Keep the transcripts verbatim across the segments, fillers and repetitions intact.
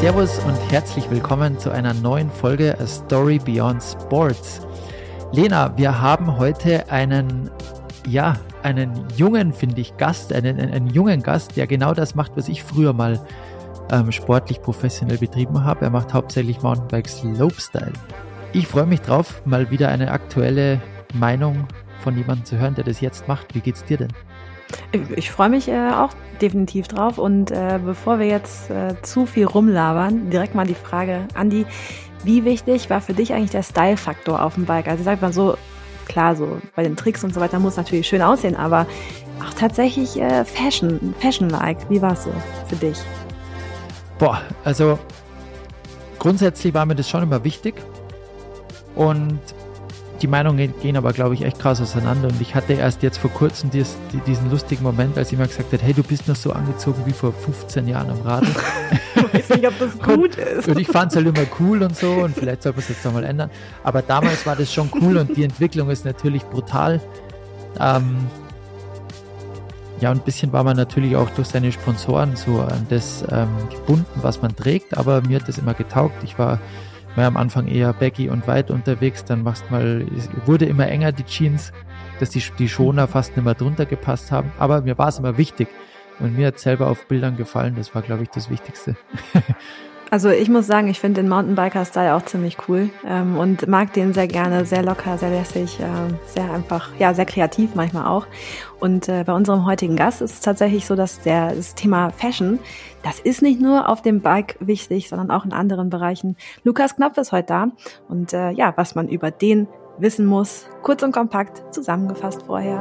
Servus und herzlich willkommen zu einer neuen Folge A Story Beyond Sports. Lena, wir haben heute einen, ja, einen jungen, finde ich, Gast, einen, einen, einen jungen Gast, der genau das macht, was ich früher mal ähm, sportlich professionell betrieben habe. Er macht hauptsächlich Mountainbike Slopestyle. Ich freue mich drauf, mal wieder eine aktuelle Meinung von jemandem zu hören, der das jetzt macht. Wie geht's dir denn? Ich freue mich äh, auch definitiv drauf und äh, bevor wir jetzt äh, zu viel rumlabern, direkt mal die Frage, Andi, wie wichtig war für dich eigentlich der Style-Faktor auf dem Bike? Also sagt man so, klar, so bei den Tricks und so weiter muss natürlich schön aussehen, aber auch tatsächlich äh, Fashion, Fashion-like, wie war es so für dich? Boah, also grundsätzlich war mir das schon immer wichtig und die Meinungen gehen aber, glaube ich, echt krass auseinander. Und ich hatte erst jetzt vor kurzem dies, diesen lustigen Moment, als jemand gesagt hat, hey, du bist noch so angezogen wie vor fünfzehn Jahren am Radl. Ich weiß nicht, ob das gut und, ist. Und ich fand es halt immer cool und so und vielleicht soll man es jetzt nochmal ändern. Aber damals war das schon cool und die Entwicklung ist natürlich brutal. Ähm, ja, und ein bisschen war man natürlich auch durch seine Sponsoren so an das ähm, gebunden, was man trägt. Aber mir hat das immer getaugt. Ich war war am Anfang eher baggy und weit unterwegs, dann machst mal, wurde immer enger die Jeans, dass die, die Schoner fast nicht mehr drunter gepasst haben, aber mir war es immer wichtig und mir hat selber auf Bildern gefallen, das war, glaube ich, das Wichtigste. Also ich muss sagen, ich finde den Mountainbiker-Style auch ziemlich cool ähm, und mag den sehr gerne, sehr locker, sehr lässig, äh, sehr einfach, ja, sehr kreativ manchmal auch. Und äh, bei unserem heutigen Gast ist es tatsächlich so, dass der, das Thema Fashion, das ist nicht nur auf dem Bike wichtig, sondern auch in anderen Bereichen. Lukas Knopf ist heute da und äh, ja, was man über den wissen muss, kurz und kompakt zusammengefasst vorher.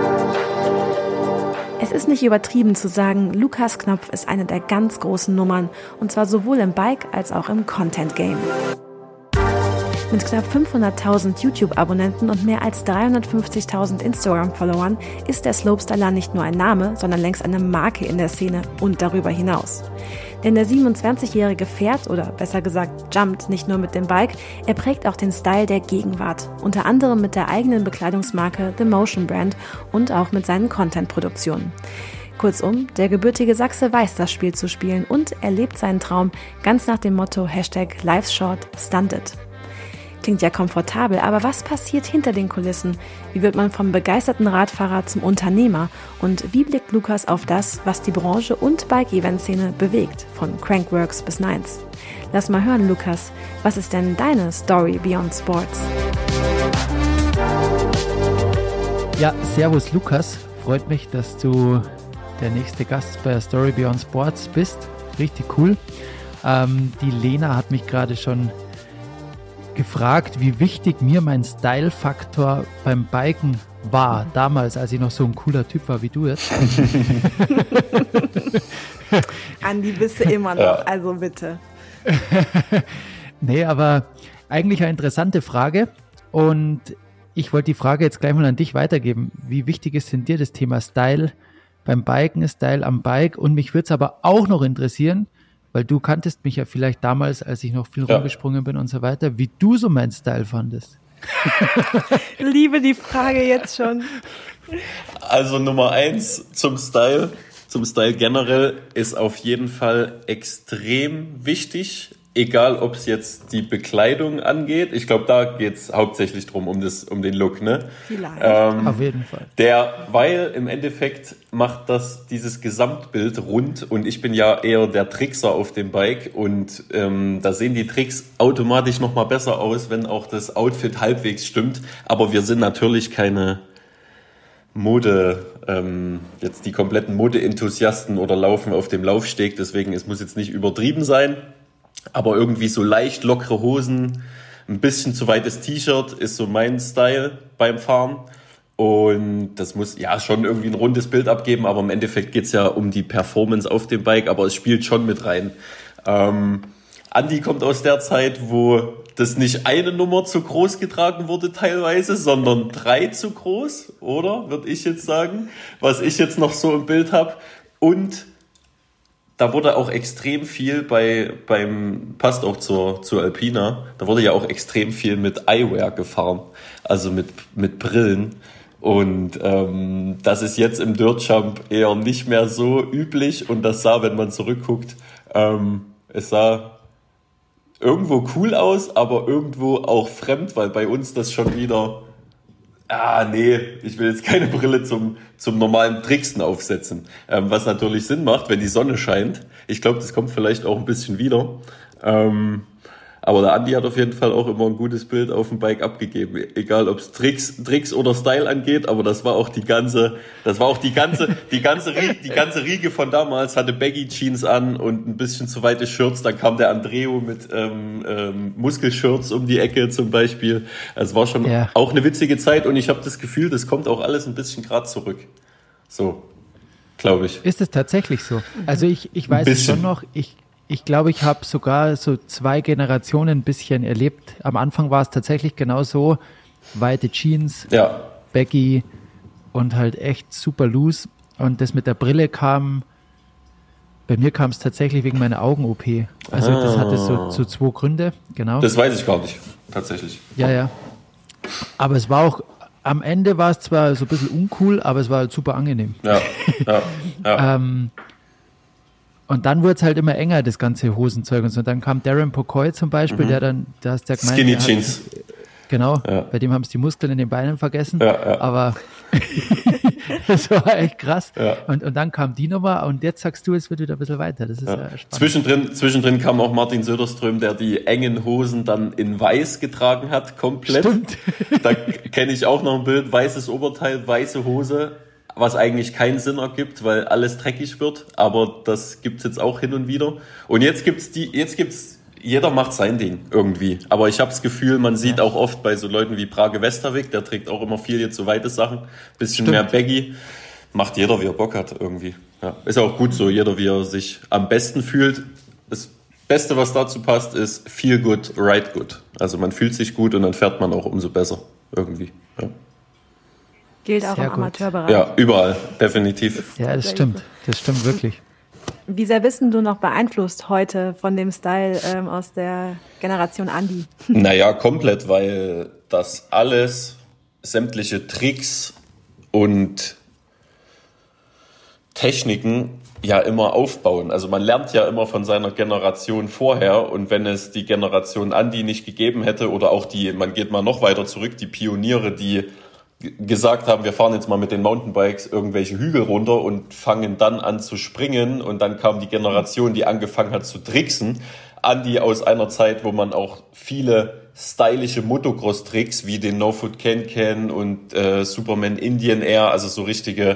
Es ist nicht übertrieben zu sagen, Lukas Knopf ist eine der ganz großen Nummern und zwar sowohl im Bike als auch im Content-Game. Mit knapp fünfhunderttausend YouTube-Abonnenten und mehr als dreihundertfünfzigtausend Instagram-Followern ist der Slopestyler nicht nur ein Name, sondern längst eine Marke in der Szene und darüber hinaus. Denn der siebenundzwanzigjährige fährt, oder besser gesagt jumpt, nicht nur mit dem Bike, er prägt auch den Style der Gegenwart, unter anderem mit der eigenen Bekleidungsmarke The Motion Brand und auch mit seinen Content-Produktionen. Kurzum, der gebürtige Sachse weiß das Spiel zu spielen und er lebt seinen Traum ganz nach dem Motto Hashtag Life's Short, Stunted. Klingt ja komfortabel, aber was passiert hinter den Kulissen? Wie wird man vom begeisterten Radfahrer zum Unternehmer? Und wie blickt Lukas auf das, was die Branche und Bike-Event-Szene bewegt, von Crankworx bis Nines? Lass mal hören, Lukas, was ist denn deine Story Beyond Sports? Ja, servus Lukas, freut mich, dass du der nächste Gast bei Story Beyond Sports bist. Richtig cool. Ähm, die Lena hat mich gerade schon gefragt, wie wichtig mir mein Style-Faktor beim Biken war, damals, als ich noch so ein cooler Typ war wie du jetzt. Andi, bist du immer noch, ja. Also bitte. Nee, aber eigentlich eine interessante Frage und ich wollte die Frage jetzt gleich mal an dich weitergeben. Wie wichtig ist denn dir das Thema Style beim Biken, Style am Bike? Und mich würde es aber auch noch interessieren, weil du kanntest mich ja vielleicht damals, als ich noch viel ja. rumgesprungen bin und so weiter, wie du so meinen Style fandest. Liebe die Frage jetzt schon. Also Nummer eins zum Style, zum Style generell ist auf jeden Fall extrem wichtig, egal ob es jetzt die Bekleidung angeht. Ich glaube, da geht es hauptsächlich drum, um, das, um den Look, ne? Vielleicht. Ähm, auf jeden Fall. Der, weil im Endeffekt macht das dieses Gesamtbild rund und ich bin ja eher der Trickser auf dem Bike und ähm, da sehen die Tricks automatisch nochmal besser aus, wenn auch das Outfit halbwegs stimmt. Aber wir sind natürlich keine Mode, ähm, jetzt die kompletten Mode-Enthusiasten oder laufen auf dem Laufsteg, deswegen es muss jetzt nicht übertrieben sein. Aber irgendwie so leicht lockere Hosen, ein bisschen zu weites T-Shirt ist so mein Style beim Fahren. Und das muss ja schon irgendwie ein rundes Bild abgeben, aber im Endeffekt geht's ja um die Performance auf dem Bike, aber es spielt schon mit rein. Ähm, Andi kommt aus der Zeit, wo das nicht eine Nummer zu groß getragen wurde teilweise, sondern drei zu groß, oder? Würde ich jetzt sagen, was ich jetzt noch so im Bild habe. Und da wurde auch extrem viel bei, beim, passt auch zur, zur Alpina, da wurde ja auch extrem viel mit Eyewear gefahren, also mit, mit Brillen. Und ähm, das ist jetzt im Dirtjump eher nicht mehr so üblich und das sah, wenn man zurückguckt, ähm, Es sah irgendwo cool aus, aber irgendwo auch fremd, weil bei uns das schon wieder, ah nee, ich will jetzt keine Brille zum, zum normalen Tricksen aufsetzen. Ähm, was natürlich Sinn macht, wenn die Sonne scheint. Ich glaube, das kommt vielleicht auch ein bisschen wieder. Ähm, aber der Andi hat auf jeden Fall auch immer ein gutes Bild auf dem Bike abgegeben. Egal, ob es Tricks, Tricks oder Style angeht, aber das war auch die ganze, das war auch die ganze, die ganze, die ganze Riege von damals hatte Baggy Jeans an und ein bisschen zu weite Shirts. Dann kam der Andreo mit ähm, ähm, Muskelshirts um die Ecke zum Beispiel. Es war schon ja. auch eine witzige Zeit und ich habe das Gefühl, das kommt auch alles ein bisschen gerade zurück. So, glaube ich. Ist es tatsächlich so? Also ich, ich weiß es schon noch, ich Ich glaube, ich habe sogar so zwei Generationen ein bisschen erlebt. Am Anfang war es tatsächlich genau so, weite Jeans, ja. baggy und halt echt super loose. Und das mit der Brille kam, bei mir kam es tatsächlich wegen meiner Augen-O P. Also ah. das hatte so, so zwei Gründe, genau. Das weiß ich gar nicht, tatsächlich. Ja, ja. Aber es war auch, am Ende war es zwar so ein bisschen uncool, aber es war halt super angenehm. Ja, ja, ja. ähm, Und dann wurde es halt immer enger, das ganze Hosenzeug und so. Und dann kam Darren Pocoy zum Beispiel, mhm. der dann, da hast du ja gemeint, Skinny Jeans. Genau, ja. bei dem haben es die Muskeln in den Beinen vergessen. Ja, ja. Aber das war echt krass. Ja. Und, und dann kam die Nummer und jetzt sagst du, es wird wieder ein bisschen weiter. Das ist ja, ja spannend. Zwischendrin, zwischendrin kam auch Martin Söderström, der die engen Hosen dann in weiß getragen hat, komplett. Stimmt. Da kenne ich auch noch ein Bild, weißes Oberteil, weiße Hose. Was eigentlich keinen Sinn ergibt, weil alles dreckig wird, aber das gibt's jetzt auch hin und wieder. Und jetzt gibt's die, jetzt gibt's, jeder macht sein Ding irgendwie. Aber ich habe das Gefühl, man sieht ja. auch oft bei so Leuten wie Brage Westerwig, der trägt auch immer viel jetzt so weite Sachen, bisschen Stimmt. mehr Baggy. Macht jeder, wie er Bock hat irgendwie. Ja. Ist auch gut so, jeder, wie er sich am besten fühlt. Das Beste, was dazu passt, ist feel good, ride good. Also man fühlt sich gut und dann fährt man auch umso besser irgendwie. Ja. Gilt auch Sehr im gut. Amateurbereich. Ja, überall, definitiv. Ja, das stimmt. Das stimmt wirklich. Wie sehr bist du noch beeinflusst heute von dem Style ähm, aus der Generation Andi? Naja, komplett, weil das alles, sämtliche Tricks und Techniken ja immer aufbauen. Also man lernt ja immer von seiner Generation vorher und wenn es die Generation Andi nicht gegeben hätte oder auch die, man geht mal noch weiter zurück, die Pioniere, die gesagt haben, wir fahren jetzt mal mit den Mountainbikes irgendwelche Hügel runter und fangen dann an zu springen und dann kam die Generation, die angefangen hat zu tricksen. Andi aus einer Zeit, wo man auch viele stylische Motocross-Tricks wie den No-Foot Can-Can und äh, Superman Indian Air, also so richtige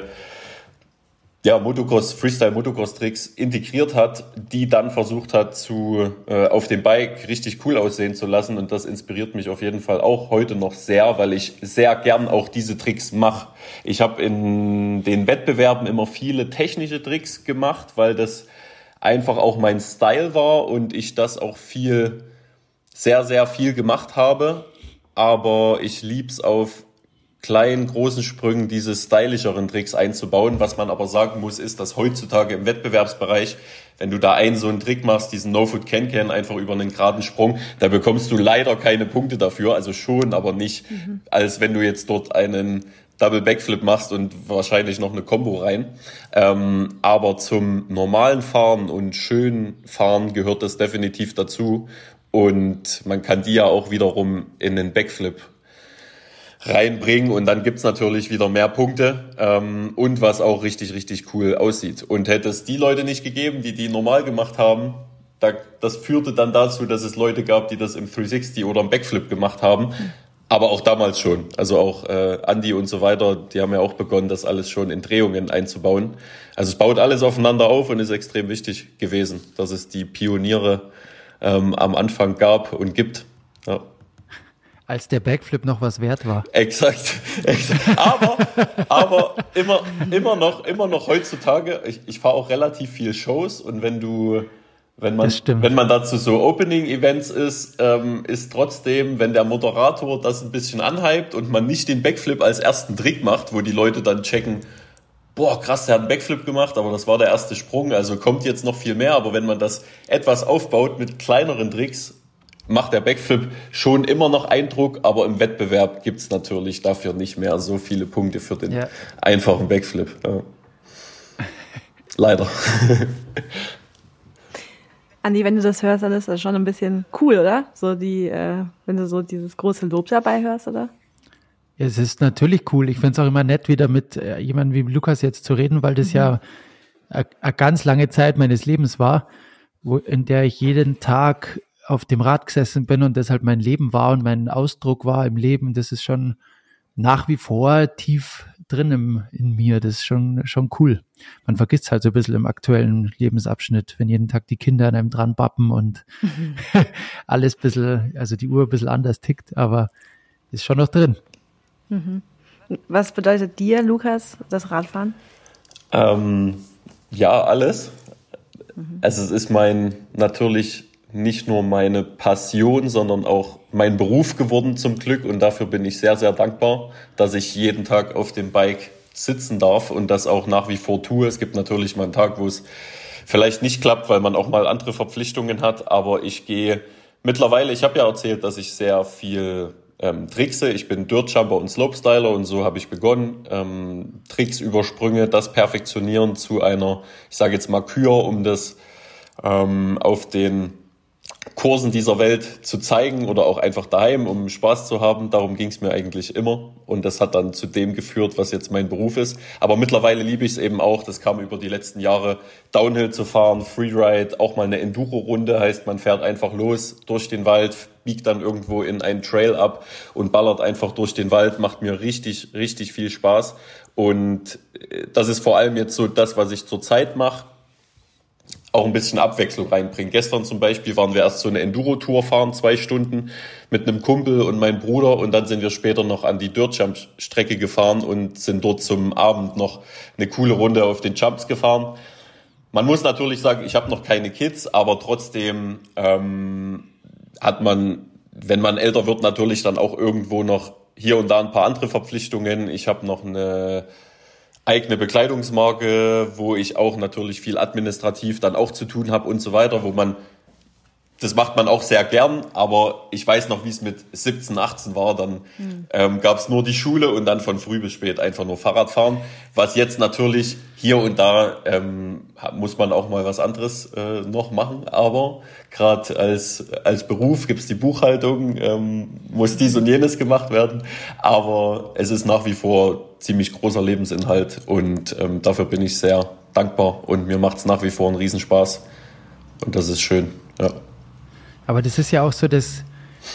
ja, Motocross, Freestyle-Motocross-Tricks integriert hat, die dann versucht hat, zu äh, auf dem Bike richtig cool aussehen zu lassen. Und das inspiriert mich auf jeden Fall auch heute noch sehr, weil ich sehr gern auch diese Tricks mache. Ich habe in den Wettbewerben immer viele technische Tricks gemacht, weil das einfach auch mein Style war und ich das auch viel, sehr, sehr viel gemacht habe. Aber ich lieb's auf kleinen, großen Sprüngen diese stylischeren Tricks einzubauen. Was man aber sagen muss, ist, dass heutzutage im Wettbewerbsbereich, wenn du da einen so einen Trick machst, diesen No-Foot Can-Can einfach über einen geraden Sprung, da bekommst du leider keine Punkte dafür, also schon, aber nicht, mhm. als wenn du jetzt dort einen Double Backflip machst und wahrscheinlich noch eine Combo rein. Ähm, aber zum normalen Fahren und schönen Fahren gehört das definitiv dazu und man kann die ja auch wiederum in den Backflip reinbringen und dann gibt's natürlich wieder mehr Punkte ähm, und was auch richtig, richtig cool aussieht. Und hätte es die Leute nicht gegeben, die die normal gemacht haben, da, das führte dann dazu, dass es Leute gab, die das im dreihundertsechzig oder im Backflip gemacht haben, aber auch damals schon. Also auch äh, Andi und so weiter, die haben ja auch begonnen, das alles schon in Drehungen einzubauen. Also es baut alles aufeinander auf und ist extrem wichtig gewesen, dass es die Pioniere ähm, am Anfang gab und gibt. Ja. Als der Backflip noch was wert war. Exakt. exakt. Aber, aber immer, immer noch, immer noch heutzutage, ich, ich fahre auch relativ viel Shows und wenn du, wenn man, wenn man dazu so Opening-Events ist, ähm, ist trotzdem, wenn der Moderator das ein bisschen anhypt und man nicht den Backflip als ersten Trick macht, wo die Leute dann checken, boah, krass, der hat einen Backflip gemacht, aber das war der erste Sprung, also kommt jetzt noch viel mehr, aber wenn man das etwas aufbaut mit kleineren Tricks, macht der Backflip schon immer noch Eindruck, aber im Wettbewerb gibt's natürlich dafür nicht mehr so viele Punkte für den ja. einfachen Backflip. Ja. Leider. Andi, wenn du das hörst, dann ist das schon ein bisschen cool, oder? So die, äh, wenn du so dieses große Lob dabei hörst, oder? Ja, es ist natürlich cool. Ich finde es auch immer nett, wieder mit äh, jemandem wie Lukas jetzt zu reden, weil das mhm. ja eine ganz lange Zeit meines Lebens war, wo, in der ich jeden Tag auf dem Rad gesessen bin und das halt mein Leben war und mein Ausdruck war im Leben. Das ist schon nach wie vor tief drin im, in mir. Das ist schon, schon cool. Man vergisst halt so ein bisschen im aktuellen Lebensabschnitt, wenn jeden Tag die Kinder an einem dran bappen und mhm. alles ein bisschen, also die Uhr ein bisschen anders tickt, aber ist schon noch drin. Mhm. Was bedeutet dir, Lukas, das Radfahren? Ähm, ja, alles. Mhm. Also es ist mein, natürlich nicht nur meine Passion, sondern auch mein Beruf geworden zum Glück und dafür bin ich sehr, sehr dankbar, dass ich jeden Tag auf dem Bike sitzen darf und das auch nach wie vor tue. Es gibt natürlich mal einen Tag, wo es vielleicht nicht klappt, weil man auch mal andere Verpflichtungen hat, aber ich gehe mittlerweile, ich habe ja erzählt, dass ich sehr viel ähm, trickse. Ich bin Dirtjumper und Slopestyler und so habe ich begonnen. Ähm, Tricks, Übersprünge, das perfektionieren zu einer, ich sage jetzt mal Kür, um das ähm, auf den Kursen dieser Welt zu zeigen oder auch einfach daheim, um Spaß zu haben. Darum ging es mir eigentlich immer und das hat dann zu dem geführt, was jetzt mein Beruf ist. Aber mittlerweile liebe ich es eben auch, das kam über die letzten Jahre, Downhill zu fahren, Freeride, auch mal eine Enduro-Runde, heißt man fährt einfach los durch den Wald, biegt dann irgendwo in einen Trail ab und ballert einfach durch den Wald, macht mir richtig, richtig viel Spaß und das ist vor allem jetzt so das, was ich zurzeit mache, auch ein bisschen Abwechslung reinbringen. Gestern zum Beispiel waren wir erst so eine Enduro-Tour fahren, zwei Stunden mit einem Kumpel und meinem Bruder und dann sind wir später noch an die Dirtjump-Strecke gefahren und sind dort zum Abend noch eine coole Runde auf den Jumps gefahren. Man muss natürlich sagen, ich habe noch keine Kids, aber trotzdem ähm, hat man, wenn man älter wird, natürlich dann auch irgendwo noch hier und da ein paar andere Verpflichtungen. Ich habe noch eine eigene Bekleidungsmarke, wo ich auch natürlich viel administrativ dann auch zu tun habe und so weiter, wo man, das macht man auch sehr gern, aber ich weiß noch, wie es mit siebzehn, achtzehn war, dann mhm. ähm, gab es nur die Schule und dann von früh bis spät einfach nur Fahrradfahren, was jetzt natürlich hier und da ähm, muss man auch mal was anderes äh, noch machen, aber gerade als als Beruf gibt's die Buchhaltung, ähm, muss dies und jenes gemacht werden, aber es ist nach wie vor ziemlich großer Lebensinhalt und ähm, dafür bin ich sehr dankbar und mir macht's nach wie vor einen Riesenspaß und das ist schön, ja. Aber das ist ja auch so das,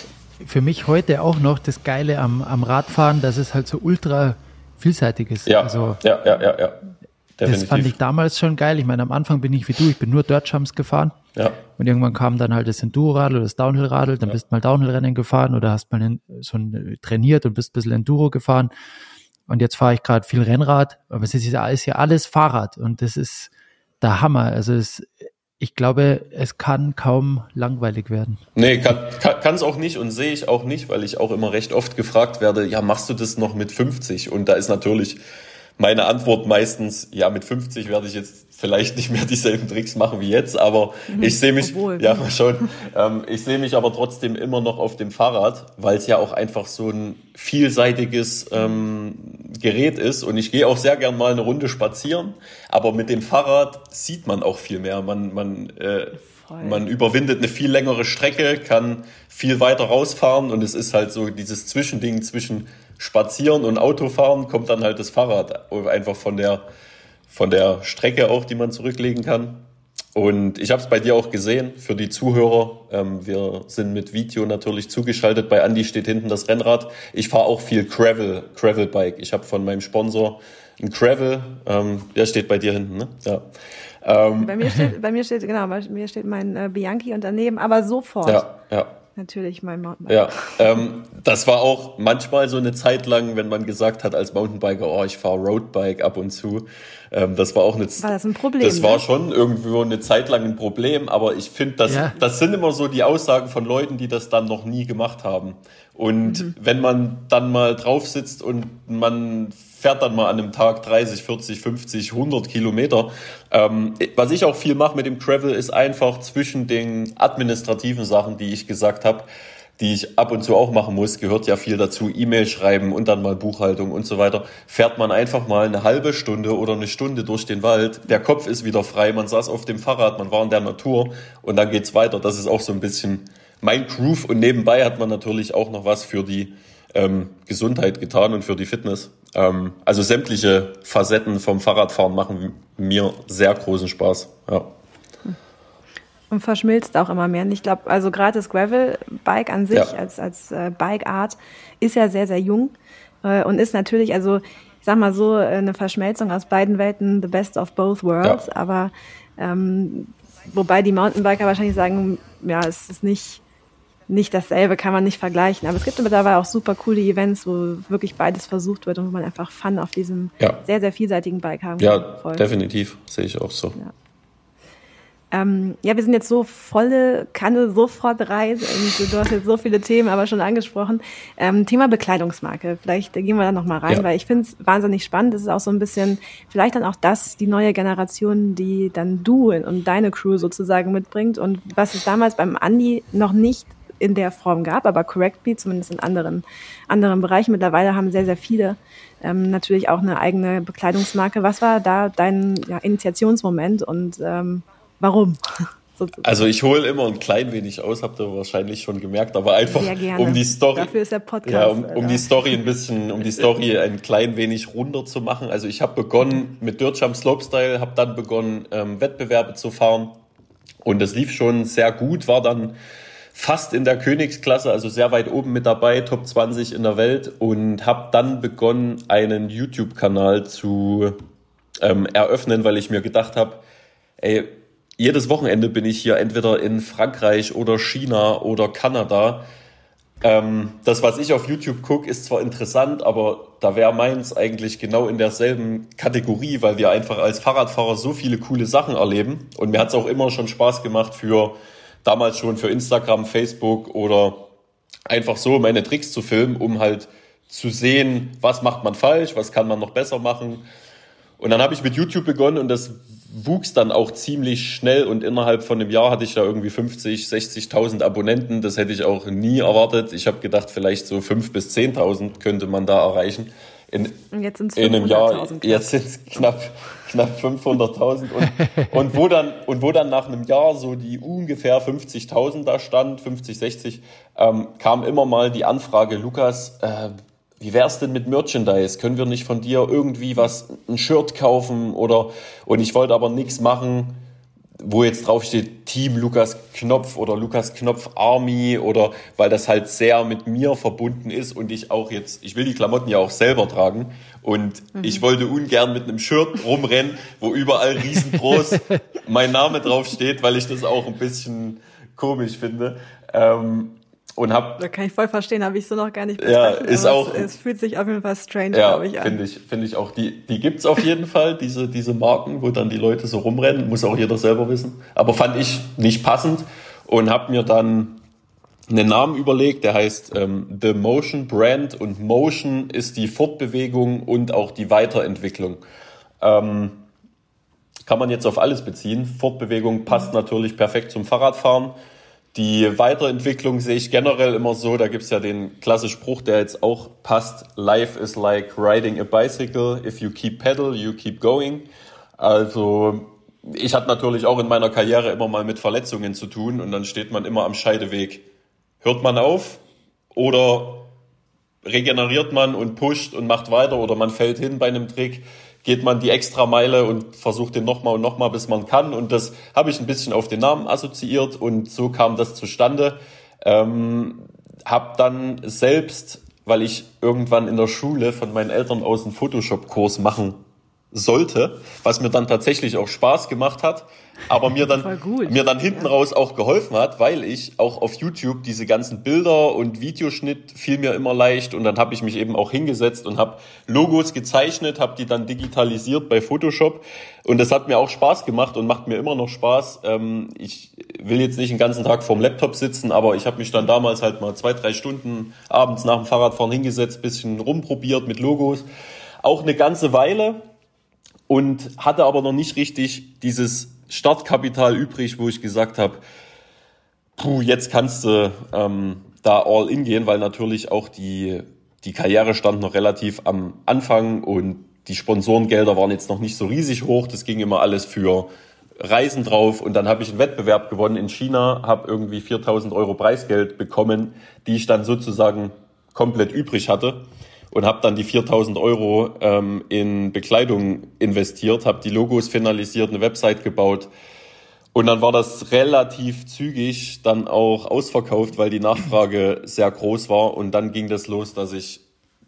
für mich heute auch noch das Geile am, am Radfahren, dass es halt so ultra vielseitig ist. Ja, also, ja, ja, ja, ja. Das fand ich damals schon geil. Ich meine, am Anfang bin ich wie du, ich bin nur Dirtjumps gefahren. Ja. Und irgendwann kam dann halt das Enduro-Radl oder das Downhill-Radl, dann ja. bist du mal Downhill-Rennen gefahren oder hast mal ein, so ein, trainiert und bist ein bisschen Enduro gefahren. Und jetzt fahre ich gerade viel Rennrad, aber es ist ja, ist ja alles Fahrrad und das ist der Hammer. Also es Ich glaube, es kann kaum langweilig werden. Nee, kann kann es auch nicht und sehe ich auch nicht, weil ich auch immer recht oft gefragt werde, ja, machst du das noch mit fünfzig? Und da ist natürlich meine Antwort meistens, ja, mit fünfzig werde ich jetzt vielleicht nicht mehr dieselben Tricks machen wie jetzt, aber mhm, ich sehe mich, obwohl, ja, schon, ähm, ich sehe mich aber trotzdem immer noch auf dem Fahrrad, weil es ja auch einfach so ein vielseitiges ähm, Gerät ist und ich gehe auch sehr gern mal eine Runde spazieren, aber mit dem Fahrrad sieht man auch viel mehr, man, man, äh, man überwindet eine viel längere Strecke, kann viel weiter rausfahren und es ist halt so dieses Zwischending zwischen Spazieren und Autofahren, kommt dann halt das Fahrrad einfach von der von der Strecke auch, die man zurücklegen kann. Und ich habe es bei dir auch gesehen, für die Zuhörer, ähm, wir sind mit Video natürlich zugeschaltet, bei Andi steht hinten das Rennrad. Ich fahre auch viel Gravel, Gravelbike. Ich habe von meinem Sponsor ein Gravel, ähm, der steht bei dir hinten, ne? Ja. Ähm, bei mir steht, bei mir steht, genau, bei mir steht mein äh, Bianchi und daneben, aber sofort. Ja, ja. Natürlich mein Mountainbike. Ja, ähm, das war auch manchmal so eine Zeit lang, wenn man gesagt hat als Mountainbiker, oh, ich fahre Roadbike ab und zu. Ähm, das war auch eine War das ein Problem? Das ne? war schon irgendwo eine Zeit lang ein Problem, aber ich finde, das, ja. das sind immer so die Aussagen von Leuten, die das dann noch nie gemacht haben. Und mhm. wenn man dann mal drauf sitzt und man fährt dann mal an einem Tag dreißig, vierzig, fünfzig, hundert Kilometer. Ähm, was ich auch viel mache mit dem Gravel, ist einfach zwischen den administrativen Sachen, die ich gesagt habe, die ich ab und zu auch machen muss, gehört ja viel dazu, E-Mail schreiben und dann mal Buchhaltung und so weiter, fährt man einfach mal eine halbe Stunde oder eine Stunde durch den Wald, der Kopf ist wieder frei, man saß auf dem Fahrrad, man war in der Natur und dann geht's weiter. Das ist auch so ein bisschen mein Groove und nebenbei hat man natürlich auch noch was für die ähm, Gesundheit getan und für die Fitness. Ähm, also sämtliche Facetten vom Fahrradfahren machen mir sehr großen Spaß, ja. Und verschmilzt auch immer mehr. Und ich glaube, also gerade das Gravel-Bike an sich ja. als, als äh, Bike-Art ist ja sehr, sehr jung äh, und ist natürlich, also ich sag mal so, eine Verschmelzung aus beiden Welten, the best of both worlds. Ja. Aber ähm, wobei die Mountainbiker wahrscheinlich sagen, ja, es ist nicht, nicht dasselbe, kann man nicht vergleichen. Aber es gibt mittlerweile auch super coole Events, wo wirklich beides versucht wird und wo man einfach Fun auf diesem ja. sehr, sehr vielseitigen Bike haben kann. Ja, voll. Definitiv, sehe ich auch so. Ja. Ähm, ja, wir sind jetzt so volle Kanne sofort rein und du hast jetzt so viele Themen aber schon angesprochen. Ähm, Thema Bekleidungsmarke, vielleicht gehen wir da nochmal rein, ja. weil ich finde es wahnsinnig spannend. Das ist auch so ein bisschen, vielleicht dann auch das, die neue Generation, die dann du und deine Crew sozusagen mitbringt und was es damals beim Andi noch nicht in der Form gab, aber Correctly, zumindest in anderen, anderen Bereichen. Mittlerweile haben sehr, sehr viele ähm, natürlich auch eine eigene Bekleidungsmarke. Was war da dein ja, Initiationsmoment und ähm, warum? Also ich hole immer ein klein wenig aus, habt ihr wahrscheinlich schon gemerkt, aber einfach um die Story, dafür ist der Podcast, ja, um, um die Story ein bisschen, um die Story ein klein wenig runder zu machen. Also ich habe begonnen mit Dirt Jump Slopestyle, habe dann begonnen ähm, Wettbewerbe zu fahren und das lief schon sehr gut, war dann fast in der Königsklasse, also sehr weit oben mit dabei, Top zwanzig in der Welt und habe dann begonnen, einen YouTube-Kanal zu ähm, eröffnen, weil ich mir gedacht habe, ey, jedes Wochenende bin ich hier entweder in Frankreich oder China oder Kanada. Ähm, das, was ich auf YouTube gucke, ist zwar interessant, aber da wäre meins eigentlich genau in derselben Kategorie, weil wir einfach als Fahrradfahrer so viele coole Sachen erleben. Und mir hat es auch immer schon Spaß gemacht, für damals schon für Instagram, Facebook oder einfach so meine Tricks zu filmen, um halt zu sehen, was macht man falsch, was kann man noch besser machen. Und dann habe ich mit YouTube begonnen und das wuchs dann auch ziemlich schnell und innerhalb von einem Jahr hatte ich da irgendwie fünfzig, sechzigtausend Abonnenten. Das hätte ich auch nie erwartet. Ich habe gedacht, vielleicht so fünf bis zehntausend könnte man da erreichen. In, und jetzt sind es in einem Jahr, jetzt sind es knapp, knapp fünfhunderttausend. Und, und, wo dann, und wo dann nach einem Jahr so die ungefähr fünfzigtausend da stand, fünfzig, sechzig, ähm, kam immer mal die Anfrage, Lukas, äh, wie wär's denn mit Merchandise? Können wir nicht von dir irgendwie was, ein Shirt kaufen oder, und ich wollte aber nichts machen, wo jetzt drauf steht Team Lukas Knopf oder Lukas Knopf Army oder, weil das halt sehr mit mir verbunden ist und ich auch jetzt, ich will die Klamotten ja auch selber tragen und mhm. ich wollte ungern mit einem Shirt rumrennen, wo überall riesengroß mein Name drauf steht, weil ich das auch ein bisschen komisch finde. Ähm, Und hab, da kann ich voll verstehen, habe ich so noch gar nicht betrachtet. Ja, ist auch, es, es fühlt sich auf jeden Fall strange, ja, glaube ich, an. Finde ich, finde ich auch. Die, die gibt's auf jeden Fall, diese, diese Marken, wo dann die Leute so rumrennen. Muss auch jeder selber wissen. Aber fand ich nicht passend und habe mir dann einen Namen überlegt, der heißt ähm, The Motion Brand. Und Motion ist die Fortbewegung und auch die Weiterentwicklung. Ähm, kann man jetzt auf alles beziehen. Fortbewegung passt natürlich perfekt zum Fahrradfahren. Die Weiterentwicklung sehe ich generell immer so, da gibt's ja den klassischen Spruch, der jetzt auch passt, Life is like riding a bicycle, if you keep pedal, you keep going. Also ich hatte natürlich auch in meiner Karriere immer mal mit Verletzungen zu tun und dann steht man immer am Scheideweg. Hört man auf oder regeneriert man und pusht und macht weiter oder man fällt hin bei einem Trick? Geht man die extra Meile und versucht den nochmal und nochmal, bis man kann. Und das habe ich ein bisschen auf den Namen assoziiert und so kam das zustande. Ähm, habe dann selbst, weil ich irgendwann in der Schule von meinen Eltern aus einen Photoshop-Kurs machen sollte, was mir dann tatsächlich auch Spaß gemacht hat, aber mir dann mir dann hinten ja. raus auch geholfen hat, weil ich auch auf YouTube diese ganzen Bilder und Videoschnitt fiel mir immer leicht und dann habe ich mich eben auch hingesetzt und habe Logos gezeichnet, habe die dann digitalisiert bei Photoshop und das hat mir auch Spaß gemacht und macht mir immer noch Spaß. Ähm, ich will jetzt nicht den ganzen Tag vorm Laptop sitzen, aber ich habe mich dann damals halt mal zwei, drei Stunden abends nach dem Fahrradfahren hingesetzt, bisschen rumprobiert mit Logos, auch eine ganze Weile. Und hatte aber noch nicht richtig dieses Startkapital übrig, wo ich gesagt habe, puh, jetzt kannst du, ähm, da all in gehen, weil natürlich auch die, die Karriere stand noch relativ am Anfang und die Sponsorengelder waren jetzt noch nicht so riesig hoch. Das ging immer alles für Reisen drauf. Und dann habe ich einen Wettbewerb gewonnen in China, habe irgendwie viertausend Euro Preisgeld bekommen, die ich dann sozusagen komplett übrig hatte. Und habe dann die viertausend Euro ähm, in Bekleidung investiert, habe die Logos finalisiert, eine Website gebaut. Und dann war das relativ zügig dann auch ausverkauft, weil die Nachfrage sehr groß war. Und dann ging das los, dass ich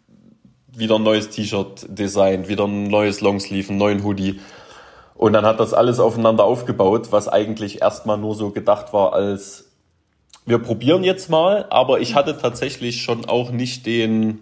wieder ein neues T-Shirt designt, wieder ein neues Longsleeve, einen neuen Hoodie. Und dann hat das alles aufeinander aufgebaut, was eigentlich erstmal nur so gedacht war als, wir probieren jetzt mal. Aber ich hatte tatsächlich schon auch nicht den,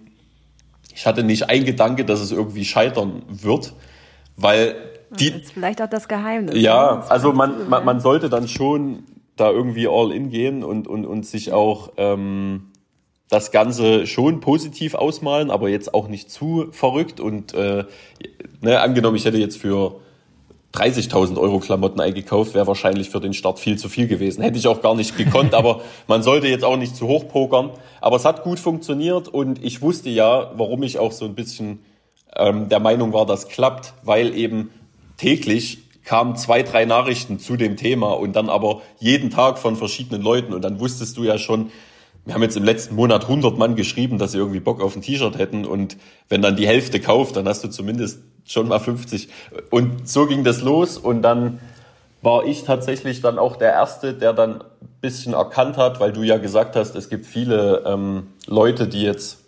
ich hatte nicht ein Gedanke, dass es irgendwie scheitern wird, weil die... Das ist vielleicht auch das Geheimnis. Ja, also man, man, man sollte dann schon da irgendwie all in gehen und, und, und sich auch ähm, das Ganze schon positiv ausmalen, aber jetzt auch nicht zu verrückt. Und äh, ne, angenommen, ich hätte jetzt für dreißigtausend Euro Klamotten eingekauft, wäre wahrscheinlich für den Start viel zu viel gewesen. Hätte ich auch gar nicht gekonnt, aber man sollte jetzt auch nicht zu hoch pokern. Aber es hat gut funktioniert und ich wusste ja, warum ich auch so ein bisschen ähm, der Meinung war, das klappt, weil eben täglich kamen zwei, drei Nachrichten zu dem Thema und dann aber jeden Tag von verschiedenen Leuten und dann wusstest du ja schon, wir haben jetzt im letzten Monat hundert Mann geschrieben, dass sie irgendwie Bock auf ein T-Shirt hätten und wenn dann die Hälfte kauft, dann hast du zumindest schon mal fünfzig und so ging das los und dann war ich tatsächlich dann auch der Erste, der dann ein bisschen erkannt hat, weil du ja gesagt hast, es gibt viele ähm, Leute, die jetzt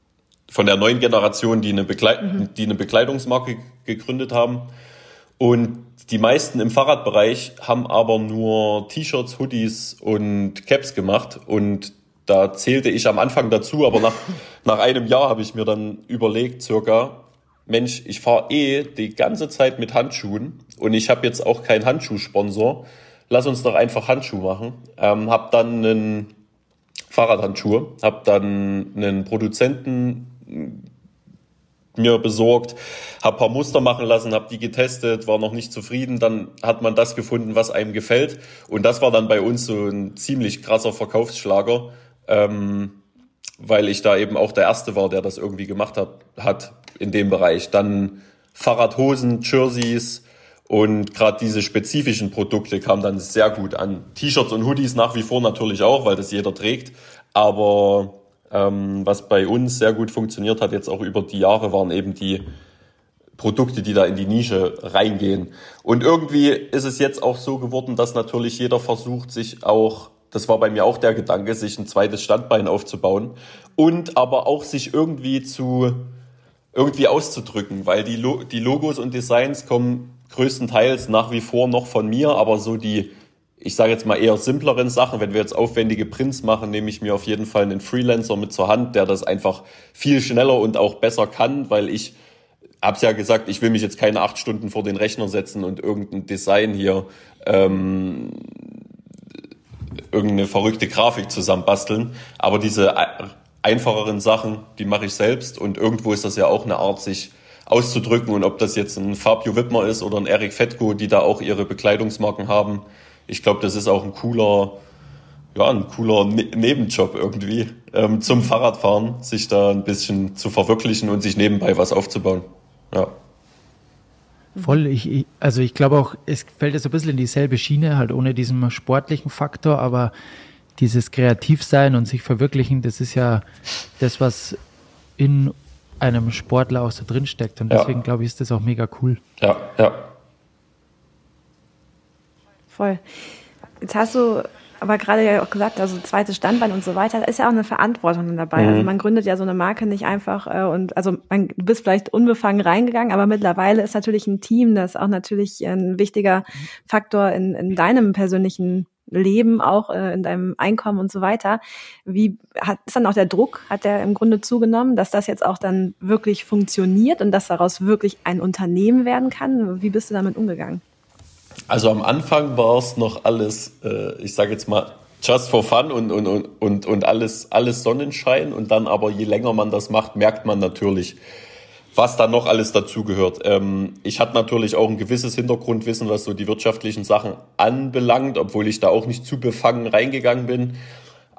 von der neuen Generation, die eine, Begle- mhm. die eine Bekleidungsmarke gegründet haben. Und die meisten im Fahrradbereich haben aber nur T-Shirts, Hoodies und Caps gemacht. Und da zählte ich am Anfang dazu, aber nach, nach einem Jahr habe ich mir dann überlegt, circa, Mensch, ich fahre eh die ganze Zeit mit Handschuhen und ich habe jetzt auch keinen Handschuhsponsor. Lass uns doch einfach Handschuhe machen. Ähm, hab dann einen Fahrradhandschuhe, hab dann einen Produzenten mir besorgt, habe ein paar Muster machen lassen, habe die getestet, war noch nicht zufrieden, dann hat man das gefunden, was einem gefällt und das war dann bei uns so ein ziemlich krasser Verkaufsschlager, ähm, weil ich da eben auch der Erste war, der das irgendwie gemacht hat, hat in dem Bereich. Dann Fahrradhosen, Jerseys und gerade diese spezifischen Produkte kamen dann sehr gut an. T-Shirts und Hoodies nach wie vor natürlich auch, weil das jeder trägt, aber Ähm, was bei uns sehr gut funktioniert hat, jetzt auch über die Jahre, waren eben die Produkte, die da in die Nische reingehen. Und irgendwie ist es jetzt auch so geworden, dass natürlich jeder versucht, sich auch, das war bei mir auch der Gedanke, sich ein zweites Standbein aufzubauen und aber auch sich irgendwie zu, irgendwie auszudrücken, weil die, Lo- die Logos und Designs kommen größtenteils nach wie vor noch von mir, aber so die, ich sage jetzt mal eher simpleren Sachen, wenn wir jetzt aufwendige Prints machen, nehme ich mir auf jeden Fall einen Freelancer mit zur Hand, der das einfach viel schneller und auch besser kann, weil ich hab's ja gesagt, ich will mich jetzt keine acht Stunden vor den Rechner setzen und irgendein Design hier, ähm, irgendeine verrückte Grafik zusammenbasteln. Aber diese einfacheren Sachen, die mache ich selbst und irgendwo ist das ja auch eine Art, sich auszudrücken und ob das jetzt ein Fabio Wittmer ist oder ein Eric Fettko, die da auch ihre Bekleidungsmarken haben. Ich glaube, das ist auch ein cooler, ja, ein cooler ne- Nebenjob irgendwie, ähm, zum Fahrradfahren, sich da ein bisschen zu verwirklichen und sich nebenbei was aufzubauen. Ja. Voll, ich, ich, also ich glaube auch, es fällt jetzt ein bisschen in dieselbe Schiene, halt ohne diesen sportlichen Faktor, aber dieses Kreativsein und sich verwirklichen, das ist ja das, was in einem Sportler auch so drin steckt und deswegen ja. glaube ich, ist das auch mega cool. Ja, ja. Voll. Jetzt hast du aber gerade ja auch gesagt, also zweites Standbein und so weiter, da ist ja auch eine Verantwortung dabei. Mhm. Also man gründet ja so eine Marke nicht einfach äh, und also man, du bist vielleicht unbefangen reingegangen, aber mittlerweile ist natürlich ein Team, das auch natürlich ein wichtiger Faktor in, in deinem persönlichen Leben, auch äh, in deinem Einkommen und so weiter. Wie hat, ist dann auch der Druck, hat der im Grunde zugenommen, dass das jetzt auch dann wirklich funktioniert und dass daraus wirklich ein Unternehmen werden kann? Wie bist du damit umgegangen? Also am Anfang war es noch alles, äh, ich sage jetzt mal, just for fun und, und, und, und, und alles, alles Sonnenschein. Und dann aber, je länger man das macht, merkt man natürlich, was da noch alles dazugehört. Ähm, ich hatte natürlich auch ein gewisses Hintergrundwissen, was so die wirtschaftlichen Sachen anbelangt, obwohl ich da auch nicht zu befangen reingegangen bin.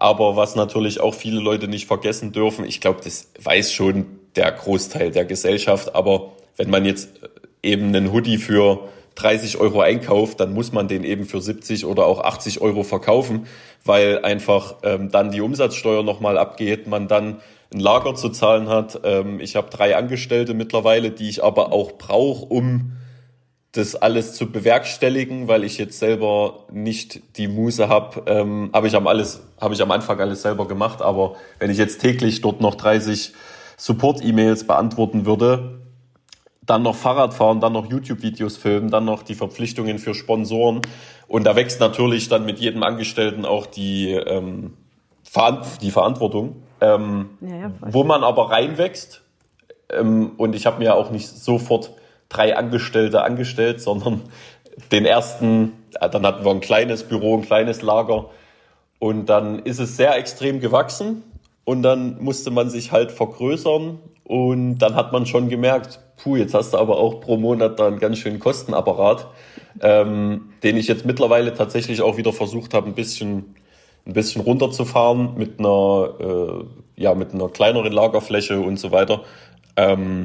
Aber was natürlich auch viele Leute nicht vergessen dürfen, ich glaube, das weiß schon der Großteil der Gesellschaft, aber wenn man jetzt eben einen Hoodie für dreißig Euro einkauft, dann muss man den eben für siebzig oder auch achtzig Euro verkaufen, weil einfach ähm, dann die Umsatzsteuer nochmal abgeht, man dann ein Lager zu zahlen hat. Ähm, ich habe drei Angestellte mittlerweile, die ich aber auch brauche, um das alles zu bewerkstelligen, weil ich jetzt selber nicht die Muße habe. Ähm, habe ich am alles, habe ich am Anfang alles selber gemacht, aber wenn ich jetzt täglich dort noch dreißig Support-E-Mails beantworten würde, dann noch Fahrrad fahren, dann noch YouTube-Videos filmen, dann noch die Verpflichtungen für Sponsoren. Und da wächst natürlich dann mit jedem Angestellten auch die, ähm, die Verantwortung, ähm, ja, ja, wo man aber reinwächst. Ähm, und ich habe mir auch nicht sofort drei Angestellte angestellt, sondern den ersten, dann hatten wir ein kleines Büro, ein kleines Lager. Und dann ist es sehr extrem gewachsen. Und dann musste man sich halt vergrößern. Und dann hat man schon gemerkt, puh, jetzt hast du aber auch pro Monat da einen ganz schönen Kostenapparat, ähm, den ich jetzt mittlerweile tatsächlich auch wieder versucht habe, ein bisschen, ein bisschen runterzufahren mit einer, äh, ja, mit einer kleineren Lagerfläche und so weiter, ähm,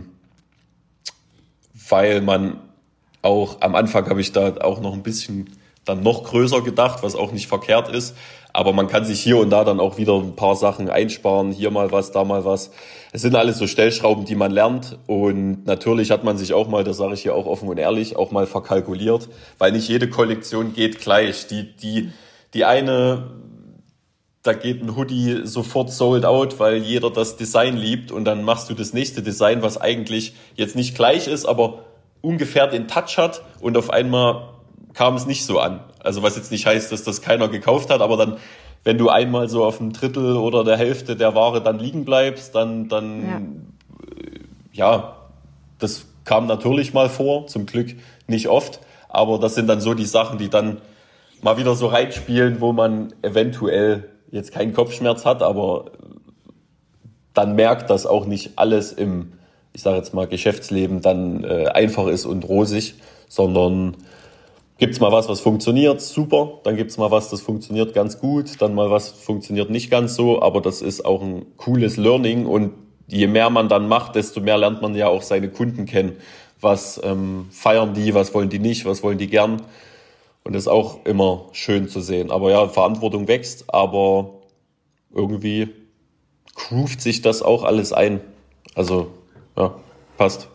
weil man auch, am Anfang habe ich da auch noch ein bisschen dann noch größer gedacht, was auch nicht verkehrt ist. Aber man kann sich hier und da dann auch wieder ein paar Sachen einsparen. Hier mal was, da mal was. Es sind alles so Stellschrauben, die man lernt. Und natürlich hat man sich auch mal, das sage ich hier auch offen und ehrlich, auch mal verkalkuliert. Weil nicht jede Kollektion geht gleich. Die, die, die eine, da geht ein Hoodie sofort sold out, weil jeder das Design liebt. Und dann machst du das nächste Design, was eigentlich jetzt nicht gleich ist, aber ungefähr den Touch hat. Und auf einmal kam es nicht so an. Also was jetzt nicht heißt, dass das keiner gekauft hat, aber dann, wenn du einmal so auf ein Drittel oder der Hälfte der Ware dann liegen bleibst, dann, dann ja. ja, das kam natürlich mal vor, zum Glück nicht oft, aber das sind dann so die Sachen, die dann mal wieder so reinspielen, wo man eventuell jetzt keinen Kopfschmerz hat, aber dann merkt, dass auch nicht alles im, ich sage jetzt mal, Geschäftsleben dann äh, einfach ist und rosig, sondern gibt's mal was, was funktioniert, super. Dann gibt's mal was, das funktioniert ganz gut. Dann mal was funktioniert nicht ganz so. Aber das ist auch ein cooles Learning. Und je mehr man dann macht, desto mehr lernt man ja auch seine Kunden kennen. Was ähm, feiern die, was wollen die nicht, was wollen die gern. Und das ist auch immer schön zu sehen. Aber ja, Verantwortung wächst, aber irgendwie groovt sich das auch alles ein. Also, ja, passt.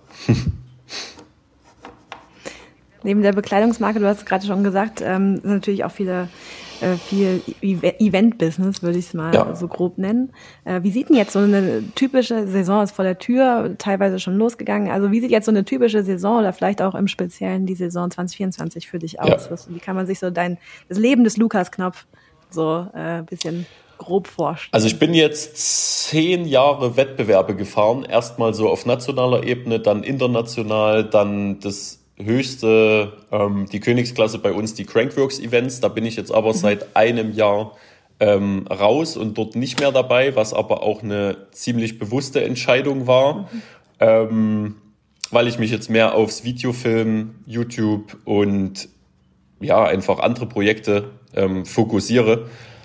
Neben der Bekleidungsmarke, du hast es gerade schon gesagt, ähm, sind natürlich auch viele, äh, viel Event-Business, würde ich es mal ja. so grob nennen. Äh, wie sieht denn jetzt so eine typische Saison, ist vor der Tür, teilweise schon losgegangen, also wie sieht jetzt so eine typische Saison oder vielleicht auch im Speziellen die Saison zwanzig vierundzwanzig für dich aus? Ja. Was, wie kann man sich so dein, das Leben des Lukas Knopf so ein äh, bisschen grob vorstellen? Also ich bin jetzt zehn Jahre Wettbewerbe gefahren, erstmal so auf nationaler Ebene, dann international, dann das höchste, ähm, die Königsklasse bei uns, die Crankworx Events. Da bin ich jetzt aber mhm. seit einem Jahr ähm, raus und dort nicht mehr dabei, was aber auch eine ziemlich bewusste Entscheidung war, mhm. ähm, weil ich mich jetzt mehr aufs Videofilm, YouTube und ja einfach andere Projekte ähm, fokussiere.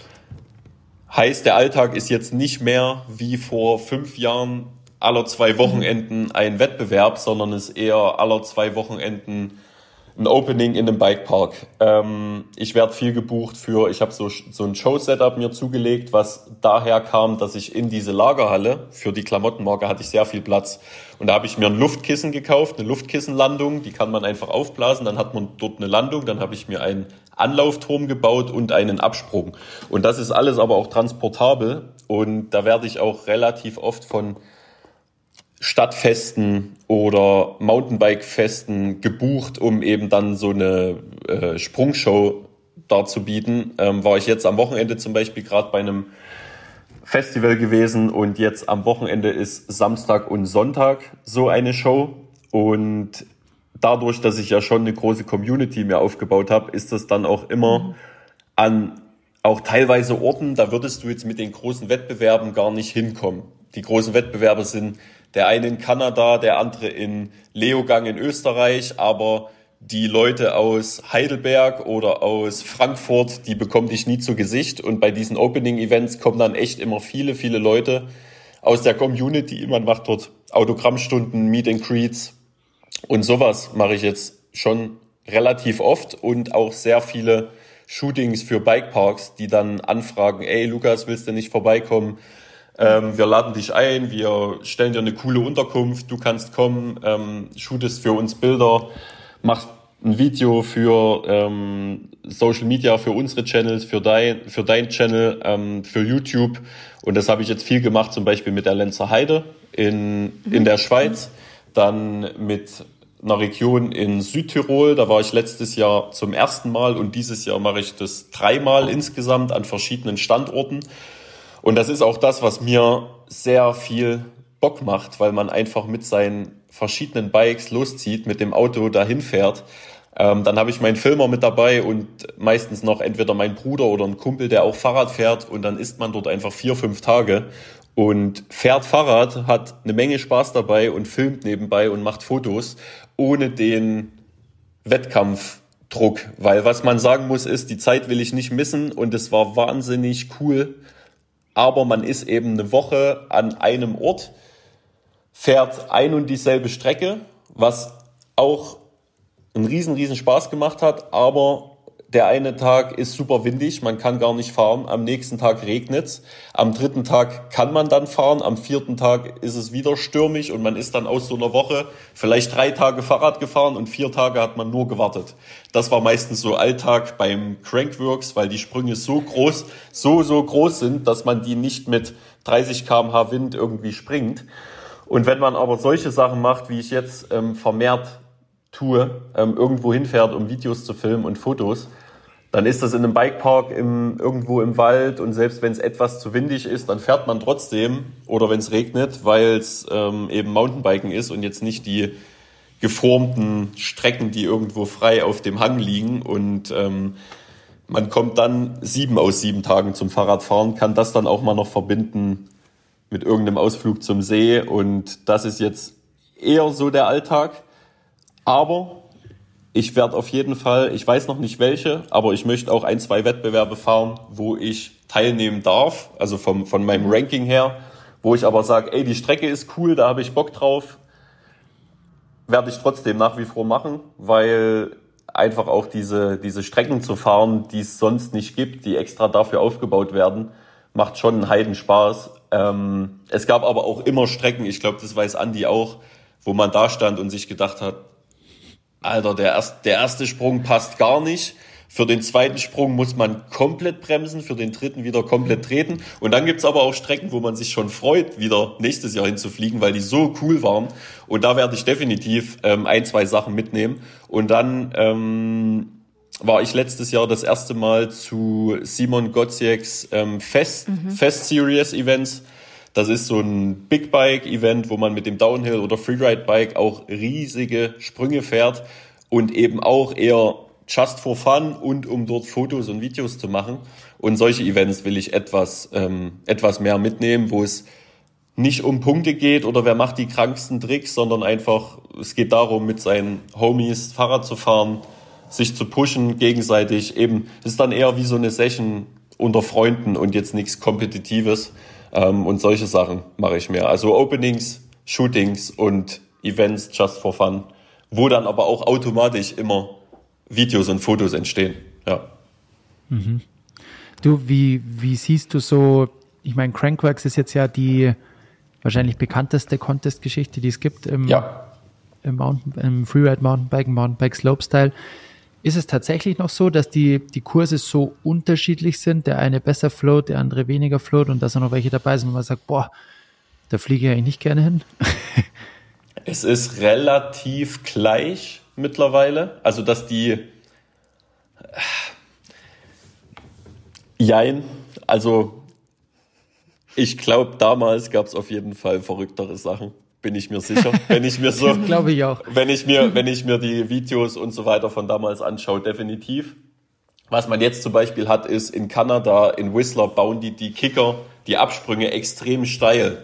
Heißt, der Alltag ist jetzt nicht mehr wie vor fünf Jahren aller zwei Wochenenden ein Wettbewerb, sondern ist eher aller zwei Wochenenden ein Opening in einem Bikepark. Ähm, ich werde viel gebucht für, ich habe so, so ein Show-Setup mir zugelegt, was daher kam, dass ich in diese Lagerhalle, für die Klamottenmarke hatte ich sehr viel Platz. Und da habe ich mir ein Luftkissen gekauft, eine Luftkissenlandung, die kann man einfach aufblasen, dann hat man dort eine Landung, dann habe ich mir einen Anlaufturm gebaut und einen Absprung. Und das ist alles aber auch transportabel und da werde ich auch relativ oft von Stadtfesten oder Mountainbike-Festen gebucht, um eben dann so eine äh, Sprungshow darzubieten. Ähm, war ich jetzt am Wochenende zum Beispiel gerade bei einem Festival gewesen und jetzt am Wochenende ist Samstag und Sonntag so eine Show. Und dadurch, dass ich ja schon eine große Community mir aufgebaut habe, ist das dann auch immer mhm. an auch teilweise Orten, da würdest du jetzt mit den großen Wettbewerben gar nicht hinkommen. Die großen Wettbewerbe sind der eine in Kanada, der andere in Leogang in Österreich, aber die Leute aus Heidelberg oder aus Frankfurt, die bekomme ich nie zu Gesicht. Und bei diesen Opening-Events kommen dann echt immer viele, viele Leute aus der Community. Man macht dort Autogrammstunden, Meet and Greets und sowas mache ich jetzt schon relativ oft und auch sehr viele Shootings für Bikeparks, die dann anfragen, ey Lukas, willst du nicht vorbeikommen? Ähm, wir laden dich ein, wir stellen dir eine coole Unterkunft, du kannst kommen, ähm, shootest für uns Bilder, machst ein Video für ähm, Social Media, für unsere Channels, für dein, für dein Channel, ähm, für YouTube. Und das habe ich jetzt viel gemacht, zum Beispiel mit der Lenzer Heide in, in der Schweiz, dann mit einer Region in Südtirol. Da war ich letztes Jahr zum ersten Mal und dieses Jahr mache ich das dreimal insgesamt an verschiedenen Standorten. Und das ist auch das, was mir sehr viel Bock macht, weil man einfach mit seinen verschiedenen Bikes loszieht, mit dem Auto dahin fährt. Ähm, dann habe ich meinen Filmer mit dabei und meistens noch entweder mein Bruder oder ein Kumpel, der auch Fahrrad fährt. Und dann ist man dort einfach vier, fünf Tage und fährt Fahrrad, hat eine Menge Spaß dabei und filmt nebenbei und macht Fotos ohne den Wettkampfdruck. Weil was man sagen muss ist, die Zeit will ich nicht missen und es war wahnsinnig cool. Aber man ist eben eine Woche an einem Ort, fährt ein und dieselbe Strecke, was auch einen riesen, riesen Spaß gemacht hat. Aber der eine Tag ist super windig, man kann gar nicht fahren. Am nächsten Tag regnet's. Am dritten Tag kann man dann fahren. Am vierten Tag ist es wieder stürmisch und man ist dann aus so einer Woche vielleicht drei Tage Fahrrad gefahren und vier Tage hat man nur gewartet. Das war meistens so Alltag beim Crankworx, weil die Sprünge so groß, so, so groß sind, dass man die nicht mit dreißig Kilometer pro Stunde Wind irgendwie springt. Und wenn man aber solche Sachen macht, wie ich jetzt ähm, vermehrt tue, ähm, irgendwo hinfährt, um Videos zu filmen und Fotos, dann ist das in einem Bikepark im, irgendwo im Wald und selbst wenn es etwas zu windig ist, dann fährt man trotzdem oder wenn es regnet, weil es ähm, eben Mountainbiken ist und jetzt nicht die geformten Strecken, die irgendwo frei auf dem Hang liegen und ähm, man kommt dann sieben aus sieben Tagen zum Fahrradfahren, kann das dann auch mal noch verbinden mit irgendeinem Ausflug zum See und das ist jetzt eher so der Alltag. Aber ich werde auf jeden Fall, ich weiß noch nicht welche, aber ich möchte auch ein, zwei Wettbewerbe fahren, wo ich teilnehmen darf, also vom, von meinem Ranking her, wo ich aber sage, ey, die Strecke ist cool, da habe ich Bock drauf, werde ich trotzdem nach wie vor machen, weil einfach auch diese, diese Strecken zu fahren, die es sonst nicht gibt, die extra dafür aufgebaut werden, macht schon einen Heidenspaß. Ähm, es gab aber auch immer Strecken, ich glaube, das weiß Andi auch, wo man da stand und sich gedacht hat, Alter, der erste, der erste Sprung passt gar nicht. Für den zweiten Sprung muss man komplett bremsen, für den dritten wieder komplett treten. Und dann gibt's aber auch Strecken, wo man sich schon freut, wieder nächstes Jahr hinzufliegen, weil die so cool waren. Und da werde ich definitiv ähm, ein, zwei Sachen mitnehmen. Und dann ähm, war ich letztes Jahr das erste Mal zu Simon Gotzieks ähm, Fest, mhm. Fest Series Events. Das ist so ein Big Bike Event, wo man mit dem Downhill oder Freeride Bike auch riesige Sprünge fährt und eben auch eher just for fun und um dort Fotos und Videos zu machen. Und solche Events will ich etwas, ähm, etwas mehr mitnehmen, wo es nicht um Punkte geht oder wer macht die kranksten Tricks, sondern einfach, es geht darum, mit seinen Homies Fahrrad zu fahren, sich zu pushen, gegenseitig eben. Es ist dann eher wie so eine Session unter Freunden und jetzt nichts Kompetitives. Ähm, und solche Sachen mache ich mehr. Also Openings, Shootings und Events just for fun, wo dann aber auch automatisch immer Videos und Fotos entstehen. Ja. Mhm. Du, wie, wie siehst du so, ich meine, Crankworx ist jetzt ja die wahrscheinlich bekannteste Contest-Geschichte, die es gibt im, ja. im, Mountain, im Freeride Mountainbiken, Mountainbike Slopestyle. Ist es tatsächlich noch so, dass die, die Kurse so unterschiedlich sind, der eine besser float, der andere weniger float und dass da noch welche dabei sind, wo man sagt, boah, da fliege ich eigentlich nicht gerne hin? Es ist relativ gleich mittlerweile, also dass die Jein, also ich glaube, damals gab es auf jeden Fall verrücktere Sachen. Bin ich mir sicher, wenn ich mir so, glaube ich auch. Wenn ich mir, wenn ich mir die Videos und so weiter von damals anschaue, definitiv. Was man jetzt zum Beispiel hat, ist in Kanada, in Whistler bauen die die Kicker, die Absprünge extrem steil.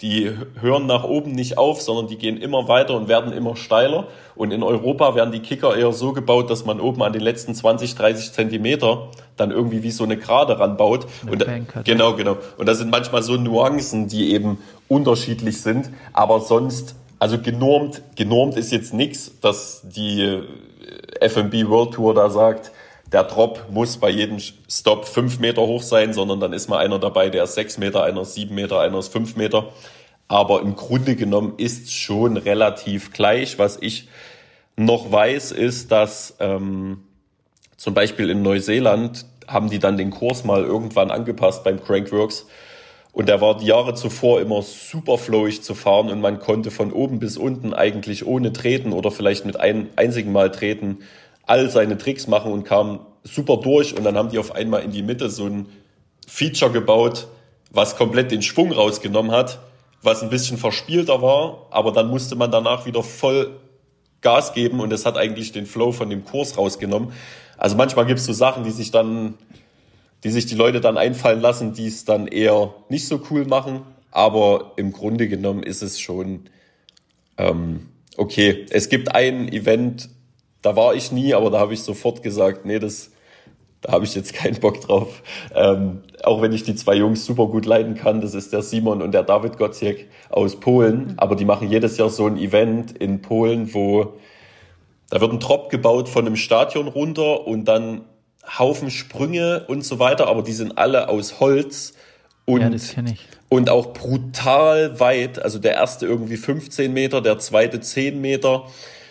die hören nach oben nicht auf, sondern die gehen immer weiter und werden immer steiler. Und in Europa werden die Kicker eher so gebaut, dass man oben an den letzten zwanzig, dreißig Zentimeter dann irgendwie wie so eine Gerade ranbaut. Und da, genau, genau. Und das sind manchmal so Nuancen, die eben unterschiedlich sind. Aber sonst, also genormt, genormt ist jetzt nichts, dass die F M B World Tour da sagt, der Drop muss bei jedem Stop fünf Meter hoch sein, sondern dann ist mal einer dabei, der ist sechs Meter, einer ist sieben Meter, einer ist fünf Meter. Aber im Grunde genommen ist es schon relativ gleich. Was ich noch weiß, ist, dass ähm, zum Beispiel in Neuseeland haben die dann den Kurs mal irgendwann angepasst beim Crankworx. Und der war die Jahre zuvor immer super flowig zu fahren und man konnte von oben bis unten eigentlich ohne Treten oder vielleicht mit einem einzigen Mal Treten all seine Tricks machen und kam super durch. Und dann haben die auf einmal in die Mitte so ein Feature gebaut, was komplett den Schwung rausgenommen hat, was ein bisschen verspielter war, aber dann musste man danach wieder voll Gas geben und es hat eigentlich den Flow von dem Kurs rausgenommen. Also manchmal gibt es so Sachen, die sich dann, die sich die Leute dann einfallen lassen, die es dann eher nicht so cool machen, aber im Grunde genommen ist es schon ähm, okay. Es gibt ein Event, da war ich nie, aber da habe ich sofort gesagt, nee, das, da habe ich jetzt keinen Bock drauf. Ähm, auch wenn ich die zwei Jungs super gut leiden kann, das ist der Simon und der David Gotziek aus Polen. Aber die machen jedes Jahr so ein Event in Polen, wo da wird ein Drop gebaut von einem Stadion runter und dann Haufen Sprünge und so weiter. Aber die sind alle aus Holz und, ja, das kenn ich. Und auch brutal weit. Also der erste irgendwie fünfzehn Meter, der zweite zehn Meter.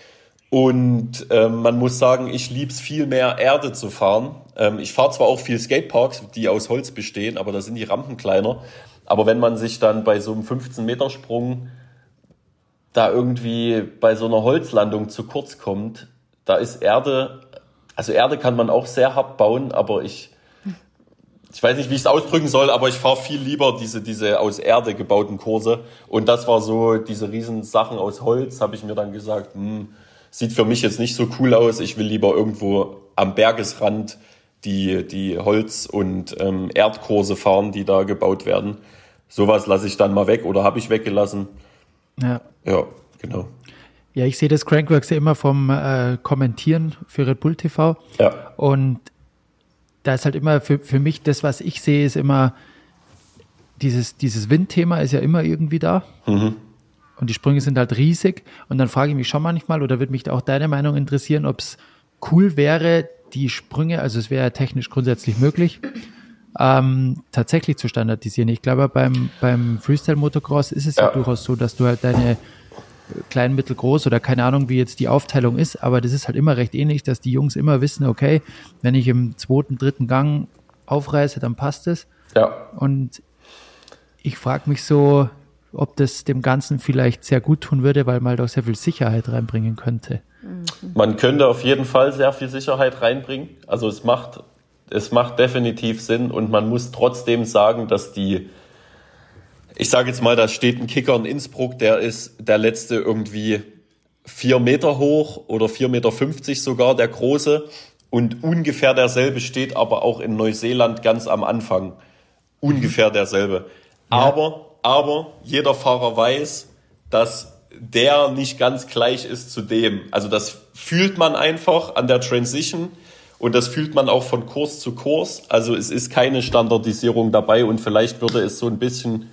Und ähm, man muss sagen, ich lieb's viel mehr, Erde zu fahren. Ähm, ich fahre zwar auch viel Skateparks, die aus Holz bestehen, aber da sind die Rampen kleiner. Aber wenn man sich dann bei so einem fünfzehn-Meter-Sprung da irgendwie bei so einer Holzlandung zu kurz kommt, da ist Erde, also Erde kann man auch sehr hart bauen, aber ich, ich weiß nicht, wie ich es ausdrücken soll, aber ich fahre viel lieber diese, diese aus Erde gebauten Kurse. Und das war so, diese riesen Sachen aus Holz, habe ich mir dann gesagt, hm, sieht für mich jetzt nicht so cool aus. Ich will lieber irgendwo am Bergesrand die, die Holz- und ähm, Erdkurse fahren, die da gebaut werden. Sowas lasse ich dann mal weg oder habe ich weggelassen. Ja. Ja, genau. Ja, ich sehe das Crankworx ja immer vom äh, Kommentieren für Red Bull T V. Ja. Und da ist halt immer für, für mich das, was ich sehe, ist immer dieses, dieses Windthema ist ja immer irgendwie da. Mhm. Und die Sprünge sind halt riesig. Und dann frage ich mich schon manchmal, oder würde mich auch deine Meinung interessieren, ob es cool wäre, die Sprünge, also es wäre ja technisch grundsätzlich möglich, ähm, tatsächlich zu standardisieren. Ich glaube, beim, beim Freestyle-Motocross ist es ja. ja durchaus so, dass du halt deine klein, mittel, groß oder keine Ahnung, wie jetzt die Aufteilung ist, aber das ist halt immer recht ähnlich, dass die Jungs immer wissen, okay, wenn ich im zweiten, dritten Gang aufreiße, dann passt es. Ja. Und ich frage mich so, ob das dem Ganzen vielleicht sehr gut tun würde, weil man halt auch sehr viel Sicherheit reinbringen könnte. Man könnte auf jeden Fall sehr viel Sicherheit reinbringen. Also es macht, es macht definitiv Sinn und man muss trotzdem sagen, dass die, ich sage jetzt mal, da steht ein Kicker in Innsbruck, der ist der letzte irgendwie vier Meter hoch oder vier Meter fünfzig sogar, der große. Und ungefähr derselbe steht aber auch in Neuseeland ganz am Anfang. Ungefähr derselbe. Ja. Aber Aber jeder Fahrer weiß, dass der nicht ganz gleich ist zu dem. Also das fühlt man einfach an der Transition und das fühlt man auch von Kurs zu Kurs. Also es ist keine Standardisierung dabei und vielleicht würde es so ein bisschen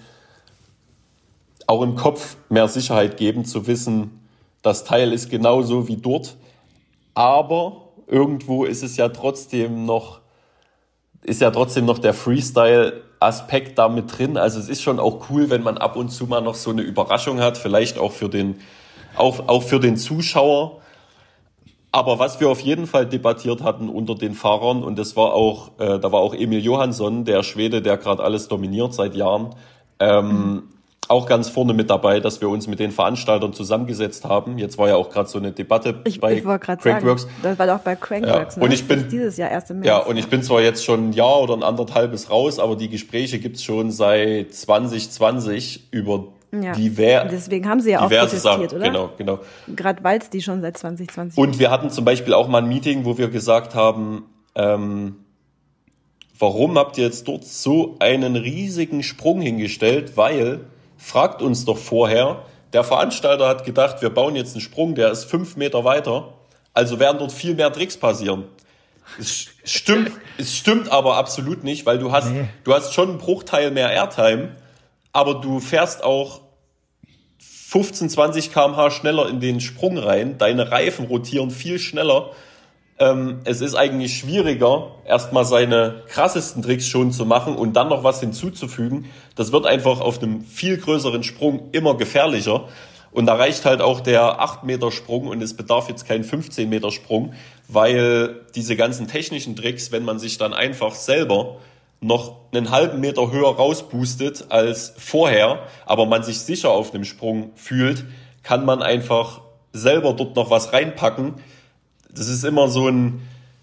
auch im Kopf mehr Sicherheit geben, zu wissen, das Teil ist genauso wie dort. Aber irgendwo ist es ja trotzdem noch, ist ja trotzdem noch der Freestyle Aspekt da mit drin. Also es ist schon auch cool, wenn man ab und zu mal noch so eine Überraschung hat, vielleicht auch für den, auch, auch für den Zuschauer. Aber was wir auf jeden Fall debattiert hatten unter den Fahrern, und das war auch, äh, da war auch Emil Johansson, der Schwede, der gerade alles dominiert seit Jahren, ähm, mhm. auch ganz vorne mit dabei, dass wir uns mit den Veranstaltern zusammengesetzt haben. Jetzt war ja auch gerade so eine Debatte ich, bei ich Crankworx. Sagen, das war doch bei Crankworx. Ja. Und ne? ich bin dieses Jahr erst im März. Ja, und ich bin zwar jetzt schon ein Jahr oder ein anderthalbes raus, aber die Gespräche gibt's schon seit zwanzig zwanzig über ja. diver- Deswegen haben sie ja auch protestiert, Sachen. oder? Genau, genau. Gerade weil es die schon seit zwanzig zwanzig Und wir hatten zum Beispiel auch mal ein Meeting, wo wir gesagt haben, ähm, warum habt ihr jetzt dort so einen riesigen Sprung hingestellt? Weil fragt uns doch vorher, der Veranstalter hat gedacht, wir bauen jetzt einen Sprung, der ist fünf Meter weiter, also werden dort viel mehr Tricks passieren. Es stimmt, es stimmt aber absolut nicht, weil du hast, nee. du hast schon einen Bruchteil mehr Airtime, aber du fährst auch fünfzehn, zwanzig Kilometer pro Stunde schneller in den Sprung rein, deine Reifen rotieren viel schneller. Ähm, es ist eigentlich schwieriger, erstmal seine krassesten Tricks schon zu machen und dann noch was hinzuzufügen. Das wird einfach auf einem viel größeren Sprung immer gefährlicher. Und da reicht halt auch der acht Meter Sprung und es bedarf jetzt kein fünfzehn Meter Sprung, weil diese ganzen technischen Tricks, wenn man sich dann einfach selber noch einen halben Meter höher rausboostet als vorher, aber man sich sicher auf dem Sprung fühlt, kann man einfach selber dort noch was reinpacken. Das ist immer so ein,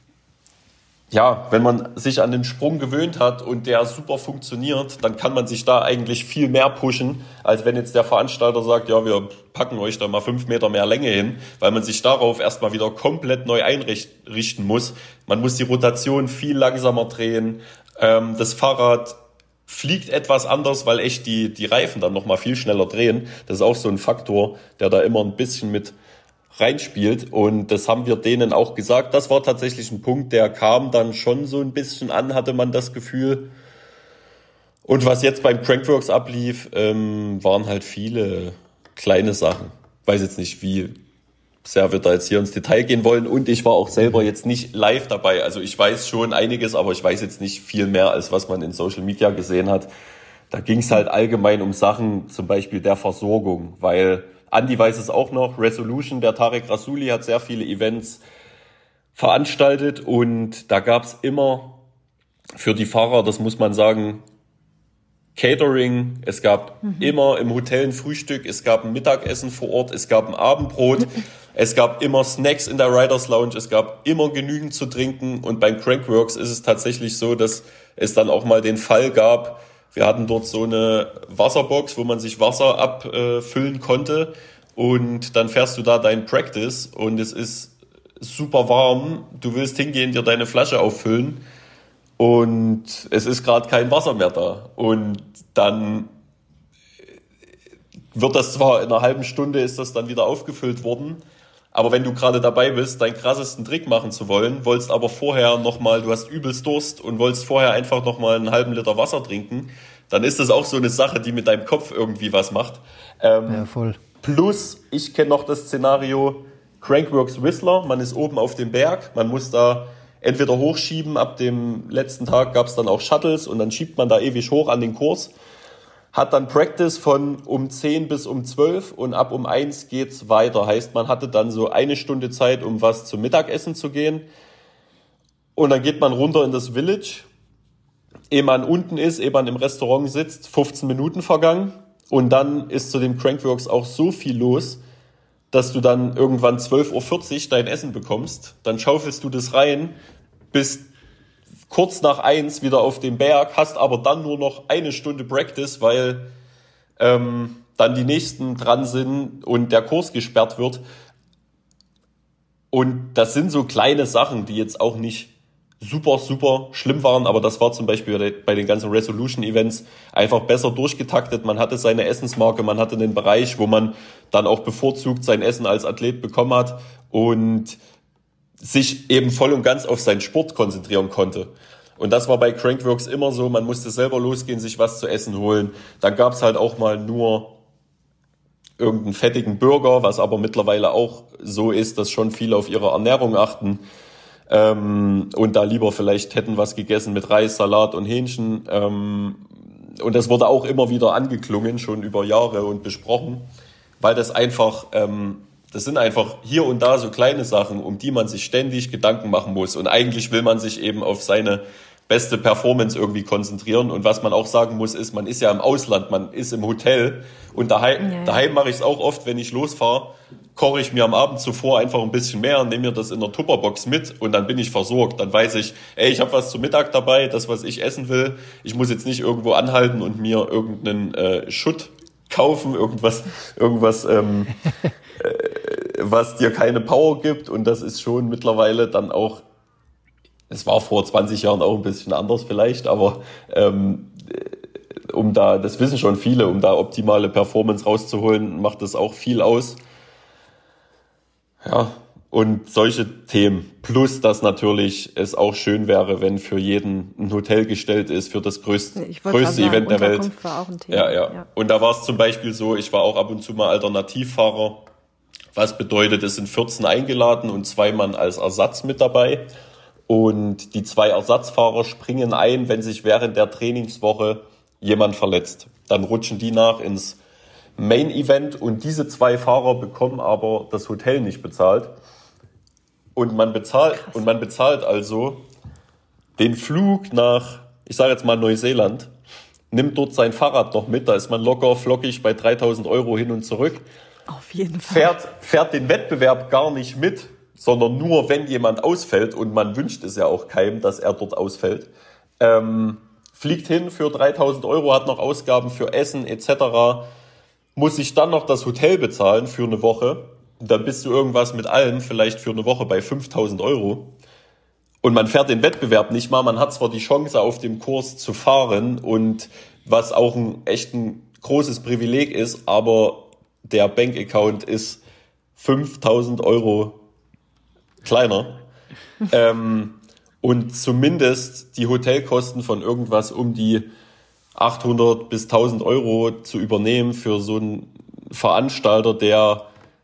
ja, wenn man sich an den Sprung gewöhnt hat und der super funktioniert, dann kann man sich da eigentlich viel mehr pushen, als wenn jetzt der Veranstalter sagt, ja, wir packen euch da mal fünf Meter mehr Länge hin, weil man sich darauf erstmal wieder komplett neu einrichten muss. Man muss die Rotation viel langsamer drehen. Ähm, das Fahrrad fliegt etwas anders, weil echt die, die Reifen dann nochmal viel schneller drehen. Das ist auch so ein Faktor, der da immer ein bisschen mit reinspielt, und das haben wir denen auch gesagt. Das war tatsächlich ein Punkt, der kam dann schon so ein bisschen an, hatte man das Gefühl. Und was jetzt beim Crankworx ablief, ähm, waren halt viele kleine Sachen. Ich weiß jetzt nicht, wie sehr wir da jetzt hier ins Detail gehen wollen, und ich war auch selber jetzt nicht live dabei. Also ich weiß schon einiges, aber ich weiß jetzt nicht viel mehr, als was man in Social Media gesehen hat. Da ging es halt allgemein um Sachen, zum Beispiel der Versorgung, weil Andi weiß es auch noch, Resolution, der Tarek Rasuli hat sehr viele Events veranstaltet, und da gab es immer für die Fahrer, das muss man sagen, Catering, es gab mhm. immer im Hotel ein Frühstück, es gab ein Mittagessen vor Ort, es gab ein Abendbrot, es gab immer Snacks in der Riders Lounge, es gab immer genügend zu trinken, und beim Crankworx ist es tatsächlich so, dass es dann auch mal den Fall gab, wir hatten dort so eine Wasserbox, wo man sich Wasser abfüllen konnte, und dann fährst du da dein Practice und es ist super warm. Du willst hingehen, dir deine Flasche auffüllen und es ist gerade kein Wasser mehr da. Und dann wird das zwar in einer halben Stunde ist das dann wieder aufgefüllt worden, aber wenn du gerade dabei bist, deinen krassesten Trick machen zu wollen, wolltest aber vorher nochmal, du hast übelst Durst und wolltest vorher einfach nochmal einen halben Liter Wasser trinken, dann ist das auch so eine Sache, die mit deinem Kopf irgendwie was macht. Ähm, ja, voll. Plus, ich kenne noch das Szenario Crankworx Whistler, man ist oben auf dem Berg, man muss da entweder hochschieben, ab dem letzten Tag gab es dann auch Shuttles und dann schiebt man da ewig hoch an den Kurs. Hat dann Practice von um zehn bis um zwölf und ab um eins geht's weiter. Heißt, man hatte dann so eine Stunde Zeit, um was zum Mittagessen zu gehen. Und dann geht man runter in das Village. Ehe man unten ist, ehe man im Restaurant sitzt, fünfzehn Minuten vergangen. Und dann ist zu dem Crankworx auch so viel los, dass du dann irgendwann zwölf Uhr vierzig dein Essen bekommst. Dann schaufelst du das rein, bist kurz nach eins wieder auf dem Berg, hast aber dann nur noch eine Stunde Practice, weil ähm, dann die nächsten dran sind und der Kurs gesperrt wird. Und das sind so kleine Sachen, die jetzt auch nicht super, super schlimm waren, aber das war zum Beispiel bei den ganzen Resolution-Events einfach besser durchgetaktet. Man hatte seine Essensmarke, man hatte einen Bereich, wo man dann auch bevorzugt sein Essen als Athlet bekommen hat und sich eben voll und ganz auf seinen Sport konzentrieren konnte. Und das war bei Crankworx immer so, man musste selber losgehen, sich was zu essen holen. Dann gab es halt auch mal nur irgendeinen fettigen Burger, was aber mittlerweile auch so ist, dass schon viele auf ihre Ernährung achten ähm, und da lieber vielleicht hätten was gegessen mit Reis, Salat und Hähnchen. Ähm, und das wurde auch immer wieder angeklungen, schon über Jahre und besprochen, weil das einfach... Ähm, Das sind einfach hier und da so kleine Sachen, um die man sich ständig Gedanken machen muss. Und eigentlich will man sich eben auf seine beste Performance irgendwie konzentrieren. Und was man auch sagen muss, ist, man ist ja im Ausland, man ist im Hotel. Und daheim, ja. daheim mache ich es auch oft, wenn ich losfahre, koche ich mir am Abend zuvor einfach ein bisschen mehr, nehme mir das in der Tupperbox mit und dann bin ich versorgt. Dann weiß ich, ey, ich habe was zum Mittag dabei, das, was ich essen will. Ich muss jetzt nicht irgendwo anhalten und mir irgendeinen äh, Schutt kaufen, irgendwas, irgendwas, ähm, was dir keine Power gibt, und das ist schon mittlerweile dann auch, es war vor zwanzig Jahren auch ein bisschen anders vielleicht, aber ähm, um da, das wissen schon viele, um da optimale Performance rauszuholen, macht das auch viel aus. Ja, und solche Themen. Plus, dass natürlich es auch schön wäre, wenn für jeden ein Hotel gestellt ist für das größte, größte sagen, Event der Welt. War auch ein Thema. Ja, ja, ja. Und da war es zum Beispiel so, ich war auch ab und zu mal Alternativfahrer. Was bedeutet, es sind vierzehn eingeladen und zwei Mann als Ersatz mit dabei. Und die zwei Ersatzfahrer springen ein, wenn sich während der Trainingswoche jemand verletzt. Dann rutschen die nach ins Main Event und diese zwei Fahrer bekommen aber das Hotel nicht bezahlt. Und man bezahlt, Krass. und man bezahlt also den Flug nach, ich sage jetzt mal Neuseeland, nimmt dort sein Fahrrad noch mit, da ist man locker flockig bei dreitausend Euro hin und zurück. Auf jeden Fall. Fährt, fährt den Wettbewerb gar nicht mit, sondern nur, wenn jemand ausfällt, und man wünscht es ja auch keinem, dass er dort ausfällt. Ähm, fliegt hin für dreitausend Euro, hat noch Ausgaben für Essen et cetera, muss sich dann noch das Hotel bezahlen für eine Woche. Und dann bist du irgendwas mit allem vielleicht für eine Woche bei fünftausend Euro. Und man fährt den Wettbewerb nicht mal. Man hat zwar die Chance, auf dem Kurs zu fahren, und was auch ein echt ein großes Privileg ist, aber der Bankaccount ist fünftausend Euro kleiner. ähm, und zumindest die Hotelkosten von irgendwas um die achthundert bis tausend Euro zu übernehmen für so einen Veranstalter, der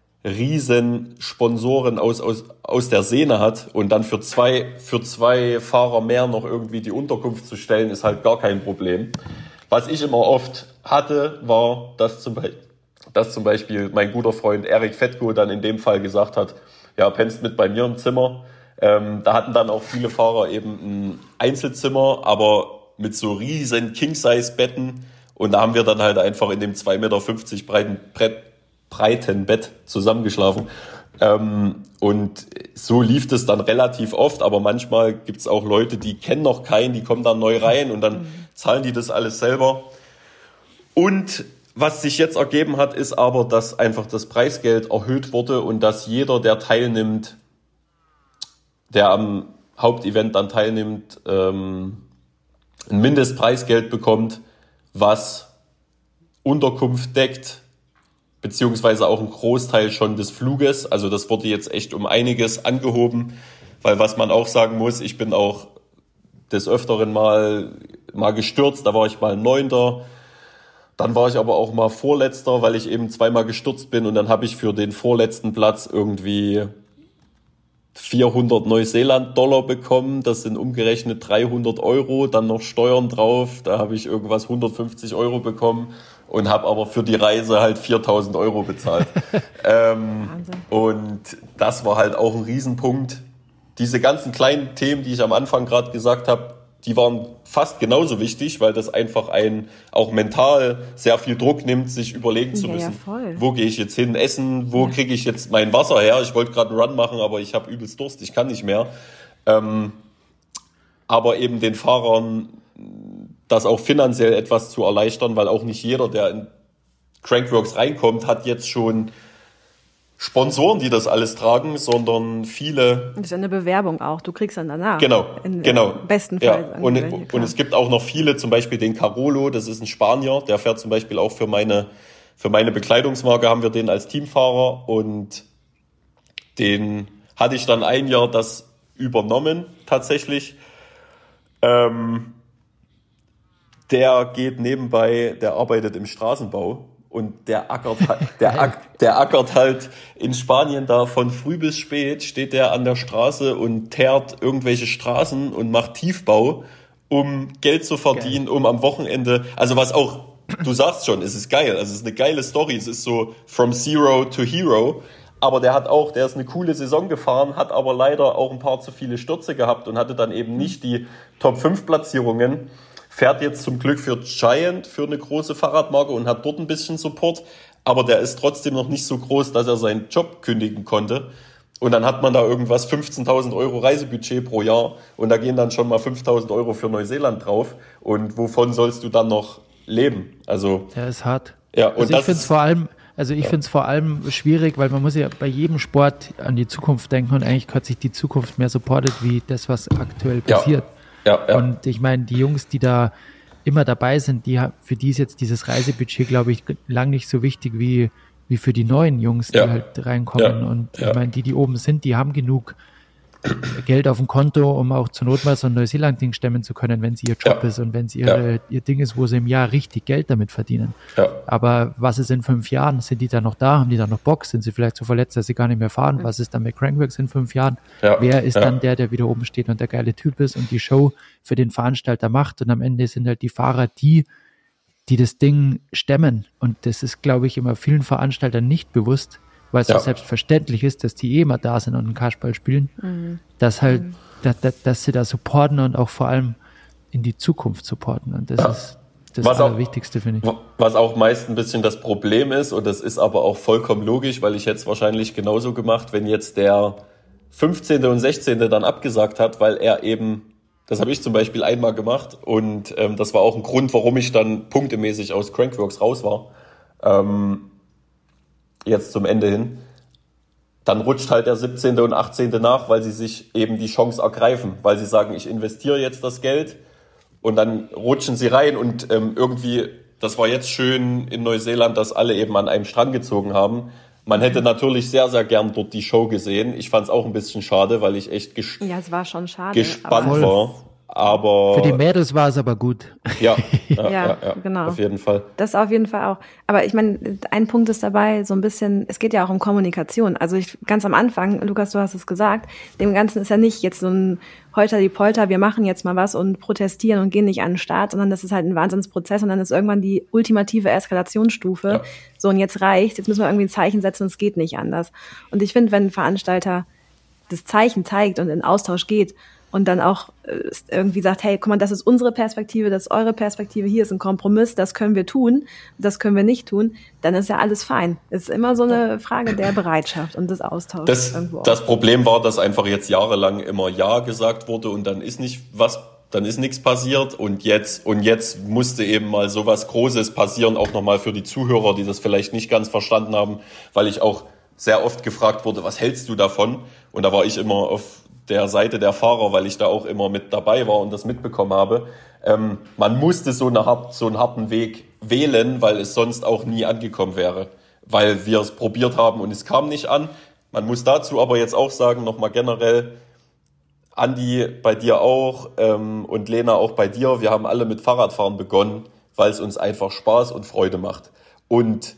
riesen Sponsoren aus, aus, aus der Szene hat, und dann für zwei, für zwei Fahrer mehr noch irgendwie die Unterkunft zu stellen, ist halt gar kein Problem. Was ich immer oft hatte, war, dass zum Beispiel, dass zum Beispiel mein guter Freund Erik Fettko dann in dem Fall gesagt hat, ja, pennst mit bei mir im Zimmer. Ähm, da hatten dann auch viele Fahrer eben ein Einzelzimmer, aber mit so riesen King-Size-Betten, und da haben wir dann halt einfach in dem zwei Meter fünfzig breiten, breiten Bett zusammengeschlafen. Ähm, und so lief das dann relativ oft, aber manchmal gibt's auch Leute, die kennen noch keinen, die kommen dann neu rein und dann zahlen die das alles selber. Und was sich jetzt ergeben hat, ist aber, dass einfach das Preisgeld erhöht wurde und dass jeder, der teilnimmt, der am Hauptevent dann teilnimmt, ähm, ein Mindestpreisgeld bekommt, was Unterkunft deckt, beziehungsweise auch ein Großteil schon des Fluges. Also das wurde jetzt echt um einiges angehoben, weil was man auch sagen muss, ich bin auch des Öfteren mal, mal gestürzt, da war ich mal Neunter, dann war ich aber auch mal Vorletzter, weil ich eben zweimal gestürzt bin, und dann habe ich für den vorletzten Platz irgendwie vierhundert Neuseeland-Dollar bekommen, das sind umgerechnet dreihundert Euro, dann noch Steuern drauf, da habe ich irgendwas hundertfünfzig Euro bekommen und habe aber für die Reise halt viertausend Euro bezahlt. ähm, und das war halt auch ein Riesenpunkt. Diese ganzen kleinen Themen, die ich am Anfang gerade gesagt habe, die waren fast genauso wichtig, weil das einfach einen auch mental sehr viel Druck nimmt, sich überlegen zu ja, müssen, ja, wo gehe ich jetzt hin essen, wo ja. kriege ich jetzt mein Wasser her. Ich wollte gerade einen Run machen, aber ich habe übelst Durst, ich kann nicht mehr. Ähm, aber eben den Fahrern das auch finanziell etwas zu erleichtern, weil auch nicht jeder, der in Crankworx reinkommt, hat jetzt schon Sponsoren, die das alles tragen, sondern viele... Das ist eine Bewerbung auch, du kriegst dann danach. Genau, in, genau. Im besten Fall. Ja. Und, und es gibt auch noch viele, zum Beispiel den Carolo, das ist ein Spanier, der fährt zum Beispiel auch für meine, für meine Bekleidungsmarke, haben wir den als Teamfahrer, und den hatte ich dann ein Jahr das übernommen, tatsächlich. Ähm, der geht nebenbei, der arbeitet im Straßenbau. Und der ackert, der, ack, der ackert halt in Spanien da von früh bis spät, steht der an der Straße und teert irgendwelche Straßen und macht Tiefbau, um Geld zu verdienen, geil. um am Wochenende, also was auch, du sagst schon, es ist geil, also es ist eine geile Story, es ist so from zero to hero, aber der hat auch, der ist eine coole Saison gefahren, hat aber leider auch ein paar zu viele Stürze gehabt und hatte dann eben nicht die Top fünf Platzierungen. Fährt jetzt zum Glück für Giant, für eine große Fahrradmarke, und hat dort ein bisschen Support. Aber der ist trotzdem noch nicht so groß, dass er seinen Job kündigen konnte. Und dann hat man da irgendwas fünfzehntausend Euro Reisebudget pro Jahr. Und da gehen dann schon mal fünftausend Euro für Neuseeland drauf. Und wovon sollst du dann noch leben? Also, der ist hart. Ja, und also das ich finde es vor allem, also ich ja. finde es vor allem schwierig, weil man muss ja bei jedem Sport an die Zukunft denken, und eigentlich hat sich die Zukunft mehr supportet wie das, was aktuell passiert. Ja. Ja, ja. Und ich meine, die Jungs, die da immer dabei sind, die für die ist jetzt dieses Reisebudget, glaube ich, lang nicht so wichtig wie, wie für die neuen Jungs, die ja. halt reinkommen. Ja. Und ja. ich meine, die, die oben sind, die haben genug Geld auf dem Konto, um auch zur Not mal so ein Neuseeland-Ding stemmen zu können, wenn es ihr Job ja. ist und wenn es ihre, ja. ihr Ding ist, wo sie im Jahr richtig Geld damit verdienen. Ja. Aber was ist in fünf Jahren? Sind die da noch da? Haben die da noch Bock? Sind sie vielleicht so verletzt, dass sie gar nicht mehr fahren? Was ist dann mit Crankworx in fünf Jahren? Ja. Wer ist ja. dann der, der wieder oben steht und der geile Typ ist und die Show für den Veranstalter macht? Und am Ende sind halt die Fahrer die, die das Ding stemmen. Und das ist, glaube ich, immer vielen Veranstaltern nicht bewusst, weil es ja. so selbstverständlich ist, dass die eh immer da sind und einen Kasperl spielen, mhm. dass halt, mhm. dass, dass, dass sie da supporten und auch vor allem in die Zukunft supporten. Und das ja. ist das was Allerwichtigste, auch, finde ich. Was auch meist ein bisschen das Problem ist, und das ist aber auch vollkommen logisch, weil ich hätte es wahrscheinlich genauso gemacht, wenn jetzt der fünfzehnte und sechzehnte dann abgesagt hat, weil er eben, das habe ich zum Beispiel einmal gemacht und ähm, das war auch ein Grund, warum ich dann punktemäßig aus Crankworx raus war. Ähm, jetzt zum Ende hin, dann rutscht halt der siebzehnte und achtzehnte nach, weil sie sich eben die Chance ergreifen, weil sie sagen, ich investiere jetzt das Geld und dann rutschen sie rein und ähm, irgendwie, das war jetzt schön in Neuseeland, dass alle eben an einem Strang gezogen haben. Man hätte natürlich sehr, sehr gern dort die Show gesehen. Ich fand es auch ein bisschen schade, weil ich echt ges- ja, es war schon schade, gespannt war. Aber für die Mädels war es aber gut. Ja, ja, ja, ja, ja, genau. Auf jeden Fall. Das auf jeden Fall auch. Aber ich meine, ein Punkt ist dabei, so ein bisschen, es geht ja auch um Kommunikation. Also ich, ganz am Anfang, Lukas, du hast es gesagt, dem Ganzen ist ja nicht jetzt so ein Holter die Polter, wir machen jetzt mal was und protestieren und gehen nicht an den Start, sondern das ist halt ein Wahnsinnsprozess und dann ist irgendwann die ultimative Eskalationsstufe. Ja. So, und jetzt reicht's, jetzt müssen wir irgendwie ein Zeichen setzen und es geht nicht anders. Und ich finde, wenn ein Veranstalter das Zeichen zeigt und in Austausch geht, und dann auch äh, irgendwie sagt, hey, guck mal, das ist unsere Perspektive, das ist eure Perspektive, hier ist ein Kompromiss, das können wir tun, das können wir nicht tun, dann ist ja alles fein. Es ist immer so eine Frage der Bereitschaft und des Austauschs. Das, irgendwo das Problem war, dass einfach jetzt jahrelang immer Ja gesagt wurde und dann ist nicht was, dann ist nichts passiert und jetzt, und jetzt musste eben mal sowas Großes passieren, auch nochmal für die Zuhörer, die das vielleicht nicht ganz verstanden haben, weil ich auch sehr oft gefragt wurde, was hältst du davon? Und da war ich immer auf der Seite der Fahrer, weil ich da auch immer mit dabei war und das mitbekommen habe. Ähm, man musste so, eine, so einen harten Weg wählen, weil es sonst auch nie angekommen wäre, weil wir es probiert haben und es kam nicht an. Man muss dazu aber jetzt auch sagen, nochmal generell, Andi, bei dir auch ähm, und Lena auch bei dir, wir haben alle mit Fahrradfahren begonnen, weil es uns einfach Spaß und Freude macht. Und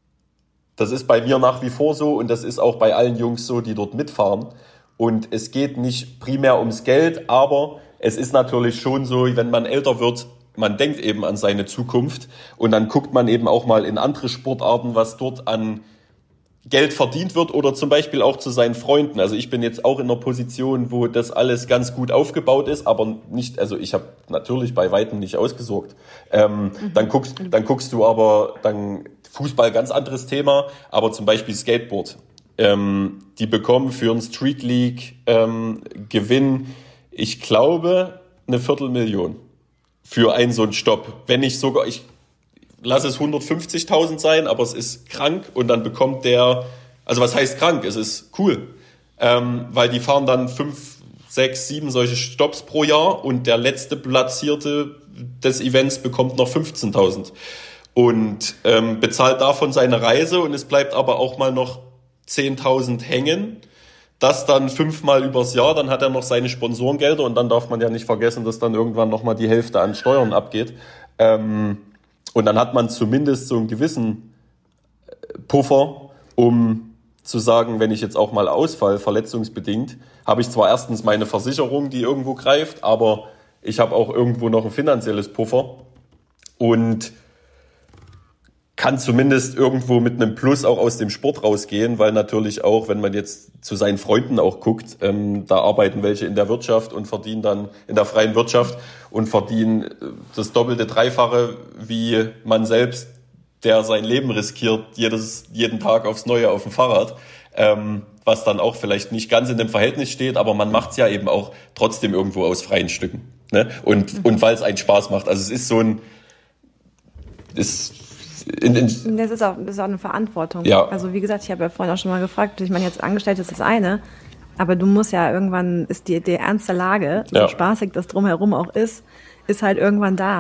das ist bei mir nach wie vor so und das ist auch bei allen Jungs so, die dort mitfahren. Und es geht nicht primär ums Geld, aber es ist natürlich schon so, wenn man älter wird, man denkt eben an seine Zukunft und dann guckt man eben auch mal in andere Sportarten, was dort an Geld verdient wird oder zum Beispiel auch zu seinen Freunden. Also ich bin jetzt auch in einer Position, wo das alles ganz gut aufgebaut ist, aber nicht, also ich habe natürlich bei Weitem nicht ausgesorgt. Ähm, mhm. Dann guckst, dann guckst du aber, dann Fußball ganz anderes Thema, aber zum Beispiel Skateboard. Ähm, die bekommen für einen Street League ähm, Gewinn, ich glaube, eine Viertelmillion für einen so einen Stopp. Wenn nicht sogar, ich lasse es hundertfünfzigtausend sein, aber es ist krank und dann bekommt der, also was heißt krank? Es ist cool, ähm, weil die fahren dann fünf, sechs, sieben solche Stopps pro Jahr und der letzte Platzierte des Events bekommt noch fünfzehntausend und ähm, bezahlt davon seine Reise und es bleibt aber auch mal noch zehntausend hängen, das dann fünfmal übers Jahr, dann hat er noch seine Sponsorengelder und dann darf man ja nicht vergessen, dass dann irgendwann nochmal die Hälfte an Steuern abgeht. Ähm, und dann hat man zumindest so einen gewissen Puffer, um zu sagen, wenn ich jetzt auch mal ausfall, verletzungsbedingt, habe ich zwar erstens meine Versicherung, die irgendwo greift, aber ich habe auch irgendwo noch ein finanzielles Puffer und kann zumindest irgendwo mit einem Plus auch aus dem Sport rausgehen, weil natürlich auch, wenn man jetzt zu seinen Freunden auch guckt, ähm, da arbeiten welche in der Wirtschaft und verdienen dann in der freien Wirtschaft und verdienen das Doppelte, Dreifache wie man selbst, der sein Leben riskiert, jedes, jeden Tag aufs Neue auf dem Fahrrad, ähm, was dann auch vielleicht nicht ganz in dem Verhältnis steht, aber man macht es ja eben auch trotzdem irgendwo aus freien Stücken, ne? Und, mhm. und weil es einen Spaß macht. Also es ist so ein, ist In, in das, ist auch, das ist auch eine Verantwortung. Ja. Also wie gesagt, ich habe ja vorhin auch schon mal gefragt, ich meine, jetzt angestellt ist das eine, aber du musst ja irgendwann, ist die, die ernste Lage, so ja. spaßig das drumherum auch ist, ist halt irgendwann da.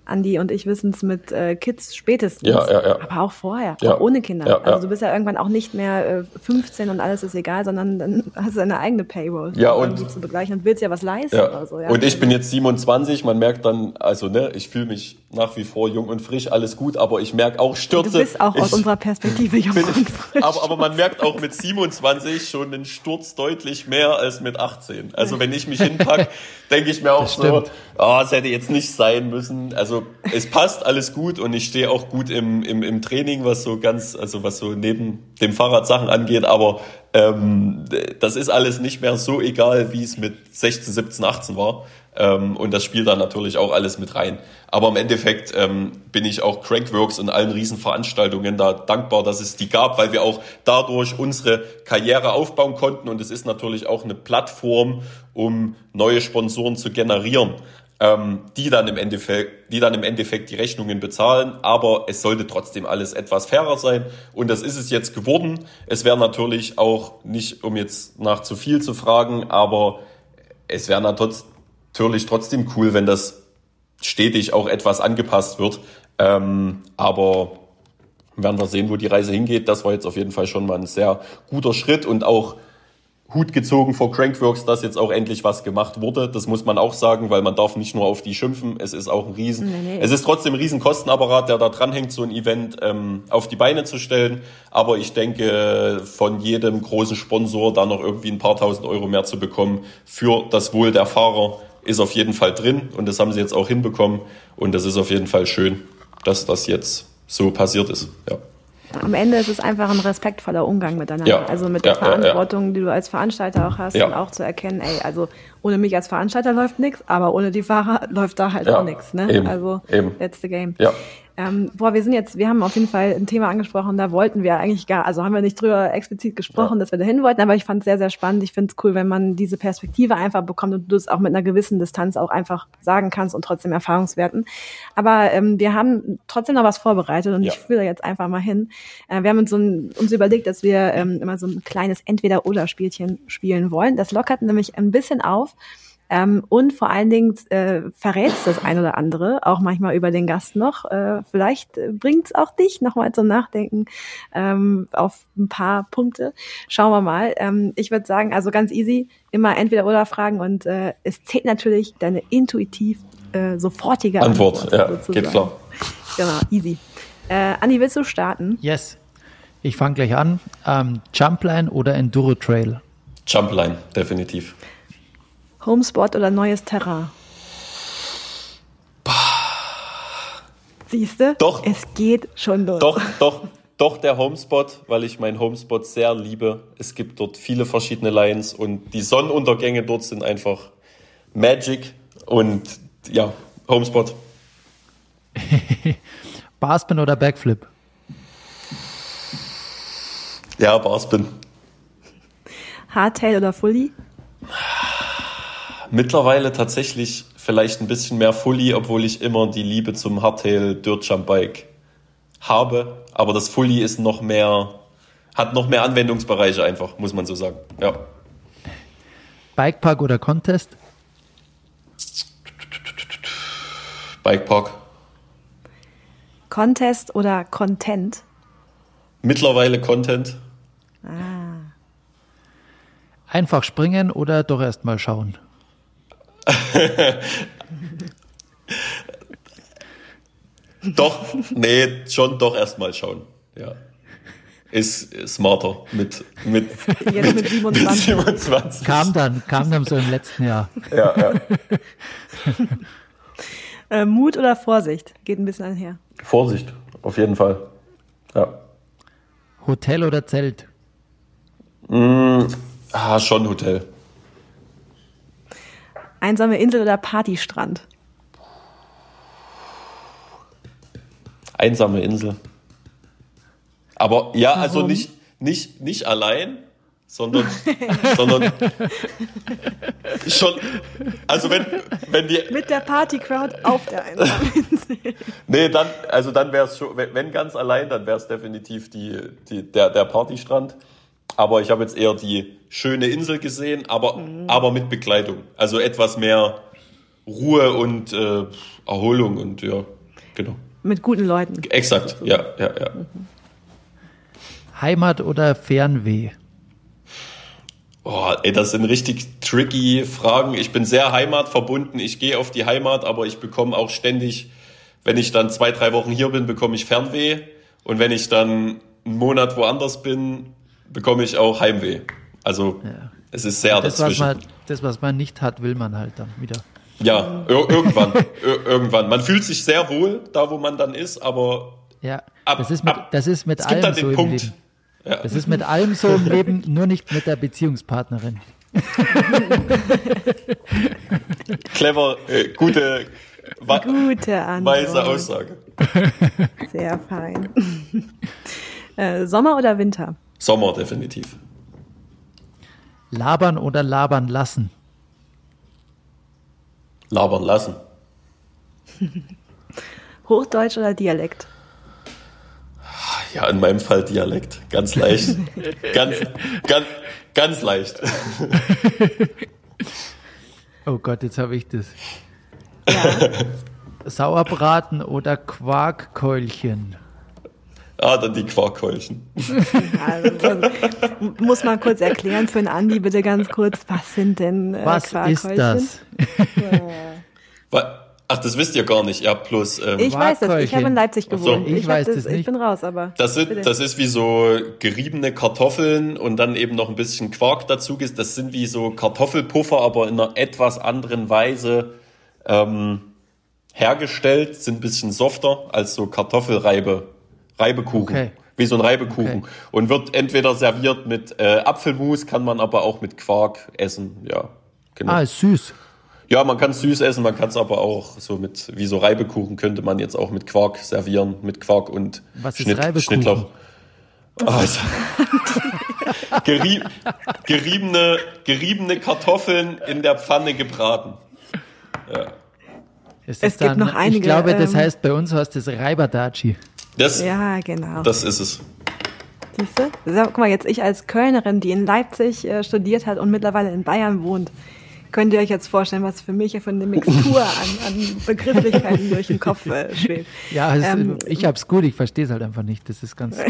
Andi und ich wissen es mit äh, Kids spätestens, ja, ja, ja. aber auch vorher, ja. auch ohne Kinder. Ja, also ja. du bist ja irgendwann auch nicht mehr äh, fünfzehn und alles ist egal, sondern dann hast du eine eigene Payroll, ja, und, irgendwie zu begleichen und willst ja was leisten ja. oder so. Ja. Und ich bin jetzt siebenundzwanzig, man merkt dann, also ne, ich fühle mich nach wie vor jung und frisch, alles gut, aber ich merke auch Stürze. Du bist auch ich, aus unserer Perspektive jung bin, und frisch. Aber, aber man merkt auch mit siebenundzwanzig schon einen Sturz deutlich mehr als mit achtzehn. Also wenn ich mich hinpacke, denke ich mir auch so, oh, es hätte jetzt nicht sein müssen. Also es passt alles gut und ich stehe auch gut im, im, im Training, was so ganz, also was so neben dem Fahrrad Sachen angeht, aber ähm, das ist alles nicht mehr so egal, wie es mit sechzehn, siebzehn, achtzehn war. Ähm, und das spielt dann natürlich auch alles mit rein. Aber im Endeffekt ähm, bin ich auch Crankworx und allen Riesenveranstaltungen da dankbar, dass es die gab, weil wir auch dadurch unsere Karriere aufbauen konnten und es ist natürlich auch eine Plattform, um neue Sponsoren zu generieren, ähm, die dann im Endeffekt, die dann im Endeffekt die Rechnungen bezahlen. Aber es sollte trotzdem alles etwas fairer sein und das ist es jetzt geworden. Es wäre natürlich auch nicht, um jetzt nach zu viel zu fragen, aber es wäre natürlich Natürlich trotzdem cool, wenn das stetig auch etwas angepasst wird. Ähm, aber werden wir sehen, wo die Reise hingeht. Das war jetzt auf jeden Fall schon mal ein sehr guter Schritt und auch Hut gezogen vor Crankworx, dass jetzt auch endlich was gemacht wurde. Das muss man auch sagen, weil man darf nicht nur auf die schimpfen. Es ist auch ein Riesen, nee, nee. Es ist trotzdem ein Riesenkostenapparat, der da dranhängt, so ein Event ähm, auf die Beine zu stellen. Aber ich denke, von jedem großen Sponsor da noch irgendwie ein paar tausend Euro mehr zu bekommen für das Wohl der Fahrer, ist auf jeden Fall drin und das haben sie jetzt auch hinbekommen und das ist auf jeden Fall schön, dass das jetzt so passiert ist. Ja. Am Ende ist es einfach ein respektvoller Umgang miteinander, ja. also mit der ja, Verantwortung, ja, ja. die du als Veranstalter auch hast ja. und auch zu erkennen, ey, also ohne mich als Veranstalter läuft nichts, aber ohne die Fahrer läuft da halt ja. auch nichts, ne? Eben. Also Eben. that's the game. Ja. Ähm, boah, wir sind jetzt, wir haben auf jeden Fall ein Thema angesprochen, da wollten wir eigentlich gar, also haben wir nicht drüber explizit gesprochen, ja. dass wir dahin wollten, aber ich fand es sehr, sehr spannend. Ich finde es cool, wenn man diese Perspektive einfach bekommt und du es auch mit einer gewissen Distanz auch einfach sagen kannst und trotzdem Erfahrungswerten. Aber ähm, wir haben trotzdem noch was vorbereitet und ja. ich fühle jetzt einfach mal hin. Äh, wir haben uns, so ein, uns überlegt, dass wir ähm, immer so ein kleines Entweder-Oder-Spielchen spielen wollen. Das lockert nämlich ein bisschen auf. Ähm, und vor allen Dingen äh, verrätst das ein oder andere, auch manchmal über den Gast noch. Äh, vielleicht bringt es auch dich nochmal zum Nachdenken ähm, auf ein paar Punkte. Schauen wir mal. Ähm, ich würde sagen, also ganz easy, immer entweder oder Fragen und äh, es zählt natürlich deine intuitiv äh, sofortige Antwort. Antwort, ja, sozusagen. Geht klar. Genau, easy. Äh, Andi, willst du starten? Yes. Ich fange gleich an. Ähm, Jumpline oder Enduro Trail? Jumpline, definitiv. Homespot oder neues Terrain? Siehste? Doch. Es geht schon los. Doch, doch, doch der Homespot, weil ich meinen Homespot sehr liebe. Es gibt dort viele verschiedene Lines und die Sonnenuntergänge dort sind einfach Magic und ja, Homespot. Barspin oder Backflip? Ja, Barspin. Hardtail oder Fully? Mittlerweile tatsächlich vielleicht ein bisschen mehr Fully, obwohl ich immer die Liebe zum Hardtail Dirt Jump Bike habe. Aber das Fully ist noch mehr, hat noch mehr Anwendungsbereiche einfach, muss man so sagen. Ja. Bikepark oder Contest? Bikepark. Contest oder Content? Mittlerweile Content. Ah. Einfach springen oder doch erst mal schauen? Doch, nee, schon doch erstmal schauen. Ja. Ist smarter mit, mit, Jetzt mit siebenundzwanzig. Mit siebenundzwanzig. Kam dann, kam dann so im letzten Jahr. Ja, ja. äh, Mut oder Vorsicht? Geht ein bisschen einher. Vorsicht, auf jeden Fall. Ja. Hotel oder Zelt? Mm, ah, schon Hotel. Einsame Insel oder Partystrand? Einsame Insel. Aber ja, Warum? also nicht, nicht, nicht allein, sondern, sondern schon, also wenn, wenn die... Mit der Party-Crowd auf der einsamen Insel. Nee, dann, also dann wäre es schon, wenn, wenn ganz allein, dann wäre es definitiv die, die, der, der Partystrand. Aber ich habe jetzt eher die schöne Insel gesehen, aber, mhm. aber mit Begleitung. Also etwas mehr, Ruhe und äh, Erholung und ja, genau. Mit guten Leuten. Exakt, ja, ja, ja. Mhm. Heimat oder Fernweh? Oh, ey, das sind richtig tricky Fragen. Ich bin sehr heimatverbunden. Ich gehe auf die Heimat, aber ich bekomme auch ständig, wenn ich dann zwei, drei Wochen hier bin, bekomme ich Fernweh. Und wenn ich dann einen Monat woanders bin, bekomme ich auch Heimweh. Also ja. Es ist sehr das, dazwischen. Was man, das, was man nicht hat, will man halt dann wieder. Ja, ir- irgendwann. ir- irgendwann. Man fühlt sich sehr wohl, da wo man dann ist, aber ja, ab, das ist mit, ab, das ist mit es allem gibt dann so den im Punkt. Leben. Ja. Das ist mit allem so im Leben, nur nicht mit der Beziehungspartnerin. Clever, äh, gute, wa- Gute Antwort. weise Aussage. Sehr fein. äh, Sommer oder Winter? Sommer, definitiv. Labern oder labern lassen? Labern lassen. Hochdeutsch oder Dialekt? Ja, in meinem Fall Dialekt. Ganz leicht. ganz, ganz, ganz leicht. Oh Gott, jetzt habe ich das. Ja. Sauerbraten oder Quarkkeulchen? Ah, dann die Quarkkeulchen. Also, muss man kurz erklären für den Andi, bitte ganz kurz, was sind denn äh, Was ist das? Ach, das wisst ihr gar nicht. Ja, plus. Ähm, Ich weiß das, ich habe in Leipzig gewohnt. So. Ich ich weiß das, das ich nicht. bin raus, aber. Das, sind, bitte. das ist wie so geriebene Kartoffeln und dann eben noch ein bisschen Quark dazu. Das sind wie so Kartoffelpuffer, aber in einer etwas anderen Weise ähm, hergestellt, sind ein bisschen softer als so Kartoffelreibe, Reibekuchen. Okay. Wie so ein Reibekuchen. Okay. Und wird entweder serviert mit äh, Apfelmus, kann man aber auch mit Quark essen. Ja, genau. Ah, ist süß. Ja, man kann es süß essen, man kann es aber auch so mit, wie so Reibekuchen könnte man jetzt auch mit Quark servieren, mit Quark und Was ist Schnitt, Reibekuchen? Schnittlauch. Oh, also. Gerie, geriebene, geriebene Kartoffeln in der Pfanne gebraten. Ja. Ist Es das gibt noch einige, Ich glaube, das ähm, heißt bei uns heißt das Reibadaci. Das, Ja, genau. das ist es. Siehst du? So, guck mal, jetzt ich als Kölnerin, die in Leipzig äh, studiert hat und mittlerweile in Bayern wohnt, könnt ihr euch jetzt vorstellen, was für mich von der Mixtur an, an Begrifflichkeiten durch den Kopf äh, schwebt. Ja, es, Ähm, ich hab's gut, ich verstehe es halt einfach nicht. Das ist ganz.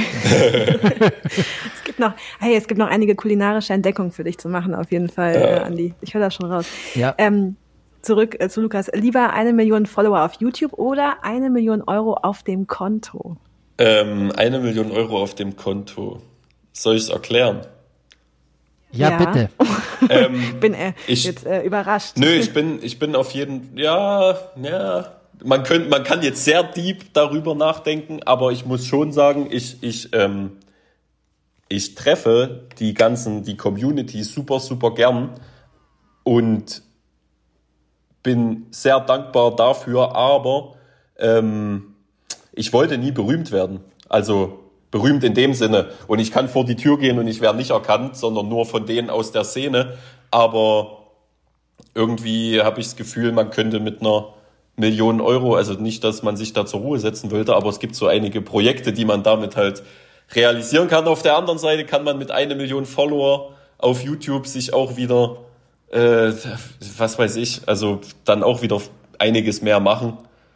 Es gibt noch, hey, es gibt noch einige kulinarische Entdeckungen für dich zu machen, auf jeden Fall, äh, Andi. Ich höre das schon raus. Ja. Ähm, zurück äh, zu Lukas. Lieber eine Million Follower auf YouTube oder eine Million Euro auf dem Konto? Ähm, eine Million Euro auf dem Konto. Soll ich es erklären? Ja, Ja. bitte. Ähm, Bin äh, ich- jetzt äh, überrascht. Nö, ich bin, ich bin auf jeden, ja, ja. Man könnte, man kann jetzt sehr deep darüber nachdenken, aber ich muss schon sagen, ich, ich, ähm, ich treffe die ganzen, die Community super, super gern und bin sehr dankbar dafür, aber ähm, ich wollte nie berühmt werden. Also berühmt in dem Sinne. Und ich kann vor die Tür gehen und ich werde nicht erkannt, sondern nur von denen aus der Szene. Aber irgendwie habe ich das Gefühl, man könnte mit einer Million Euro, also nicht, dass man sich da zur Ruhe setzen wollte, aber es gibt so einige Projekte, die man damit halt realisieren kann. Auf der anderen Seite kann man mit einer Million Follower auf YouTube sich auch wieder, äh, was weiß ich, also dann auch wieder einiges mehr machen.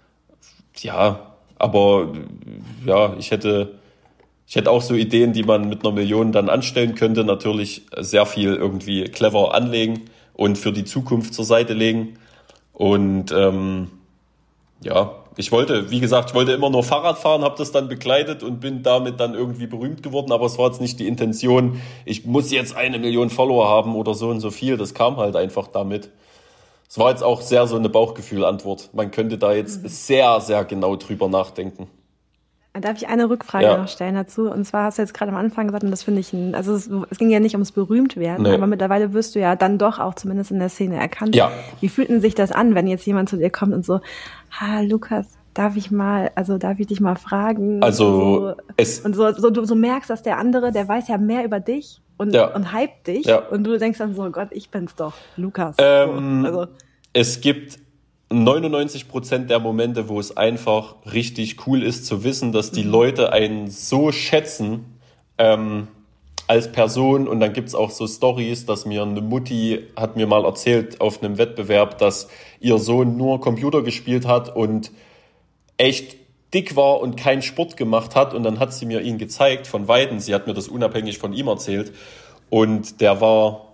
Ja, aber ja, ich hätte... Ich hätte auch so Ideen, die man mit einer Million dann anstellen könnte. Natürlich sehr viel irgendwie clever anlegen und für die Zukunft zur Seite legen. Und ähm, ja, ich wollte, wie gesagt, ich wollte immer nur Fahrrad fahren, habe das dann begleitet und bin damit dann irgendwie berühmt geworden. Aber es war jetzt nicht die Intention, ich muss jetzt eine Million Follower haben oder so und so viel. Das kam halt einfach damit. Es war jetzt auch sehr so eine Bauchgefühl-Antwort. Man könnte da jetzt mhm. sehr, sehr genau drüber nachdenken. Darf ich eine Rückfrage Ja. noch stellen dazu? Und zwar hast du jetzt gerade am Anfang gesagt, und das finde ich, ein, also es, es ging ja nicht ums Berühmtwerden, Nee. aber mittlerweile wirst du ja dann doch auch zumindest in der Szene erkannt. Ja. Wie fühlt denn sich das an, wenn jetzt jemand zu dir kommt und so, ha, Lukas, darf ich mal, also darf ich dich mal fragen? Also so, es und so, so du so merkst, dass der andere, der weiß ja mehr über dich und, Ja. und hypt dich Ja. und du denkst dann so, Gott, ich bin's doch, Lukas. Ähm, so, also, Es gibt neunundneunzig Prozent der Momente, wo es einfach richtig cool ist zu wissen, dass die Leute einen so schätzen, ähm, als Person. Und dann gibt's auch so Stories, dass mir eine Mutti hat mir mal erzählt auf einem Wettbewerb, dass ihr Sohn nur Computer gespielt hat und echt dick war und keinen Sport gemacht hat. Und dann hat sie mir ihn gezeigt von Weitem. Sie hat mir das unabhängig von ihm erzählt. Und der war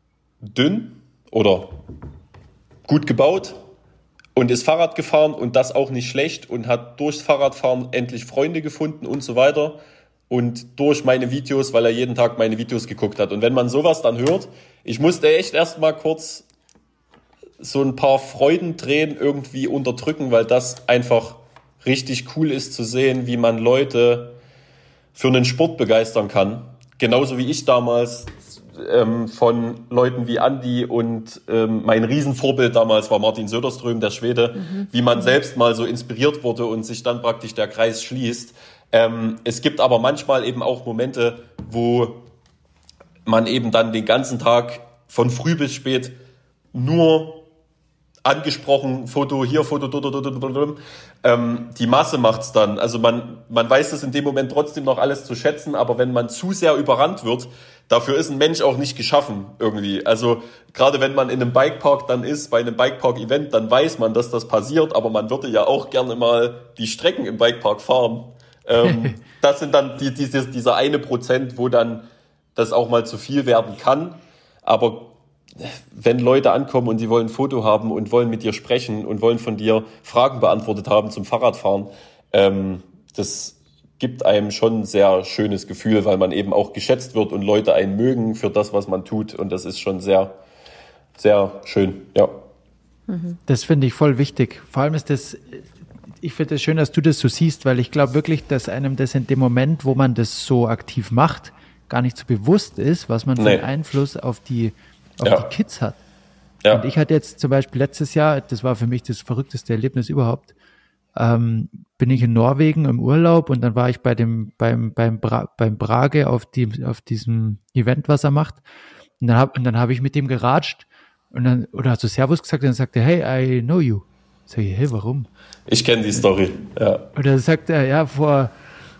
dünn oder gut gebaut und ist Fahrrad gefahren und das auch nicht schlecht und hat durchs Fahrradfahren endlich Freunde gefunden und so weiter. Und durch meine Videos, weil er jeden Tag meine Videos geguckt hat. Und wenn man sowas dann hört, ich musste echt erstmal kurz so ein paar Freudentränen irgendwie unterdrücken, weil das einfach richtig cool ist zu sehen, wie man Leute für einen Sport begeistern kann. Genauso wie ich damals ähm, von Leuten wie Andi und ähm, mein Riesenvorbild damals war Martin Söderström, der Schwede, mhm. wie man selbst mal so inspiriert wurde und sich dann praktisch der Kreis schließt. Ähm, es gibt aber manchmal eben auch Momente, wo man eben dann den ganzen Tag von früh bis spät nur angesprochen, Foto hier, Foto dort, dort, dort, dort, dort. Ähm, die Masse macht's dann. Also man, man weiß es in dem Moment trotzdem noch alles zu schätzen, aber wenn man zu sehr überrannt wird, dafür ist ein Mensch auch nicht geschaffen irgendwie. Also gerade wenn man in einem Bikepark dann ist, bei einem Bikepark-Event, dann weiß man, dass das passiert, aber man würde ja auch gerne mal die Strecken im Bikepark fahren. Ähm, das sind dann die, die, dieser eine Prozent, wo dann das auch mal zu viel werden kann. Aber wenn Leute ankommen und sie wollen ein Foto haben und wollen mit dir sprechen und wollen von dir Fragen beantwortet haben zum Fahrradfahren, ähm, das gibt einem schon ein sehr schönes Gefühl, weil man eben auch geschätzt wird und Leute einen mögen für das, was man tut. Und das ist schon sehr, sehr schön, ja. Das finde ich voll wichtig. Vor allem ist das, ich finde es schön, dass du das so siehst, weil ich glaube wirklich, dass einem das in dem Moment, wo man das so aktiv macht, gar nicht so bewusst ist, was man für einen Nee. Einfluss auf die auf Ja. die Kids hat. Ja. Und ich hatte jetzt zum Beispiel letztes Jahr, das war für mich das verrückteste Erlebnis überhaupt, ähm, bin ich in Norwegen im Urlaub und dann war ich bei dem, beim, beim, Bra- beim Brage auf die, auf diesem Event, was er macht. Und dann hab, und dann habe ich mit dem geratscht und dann, oder hat so Servus gesagt und dann sagte er, hey, I know you. Sag ich, hey, warum? Ich kenne die Story, ja. Und dann sagt er, ja, vor,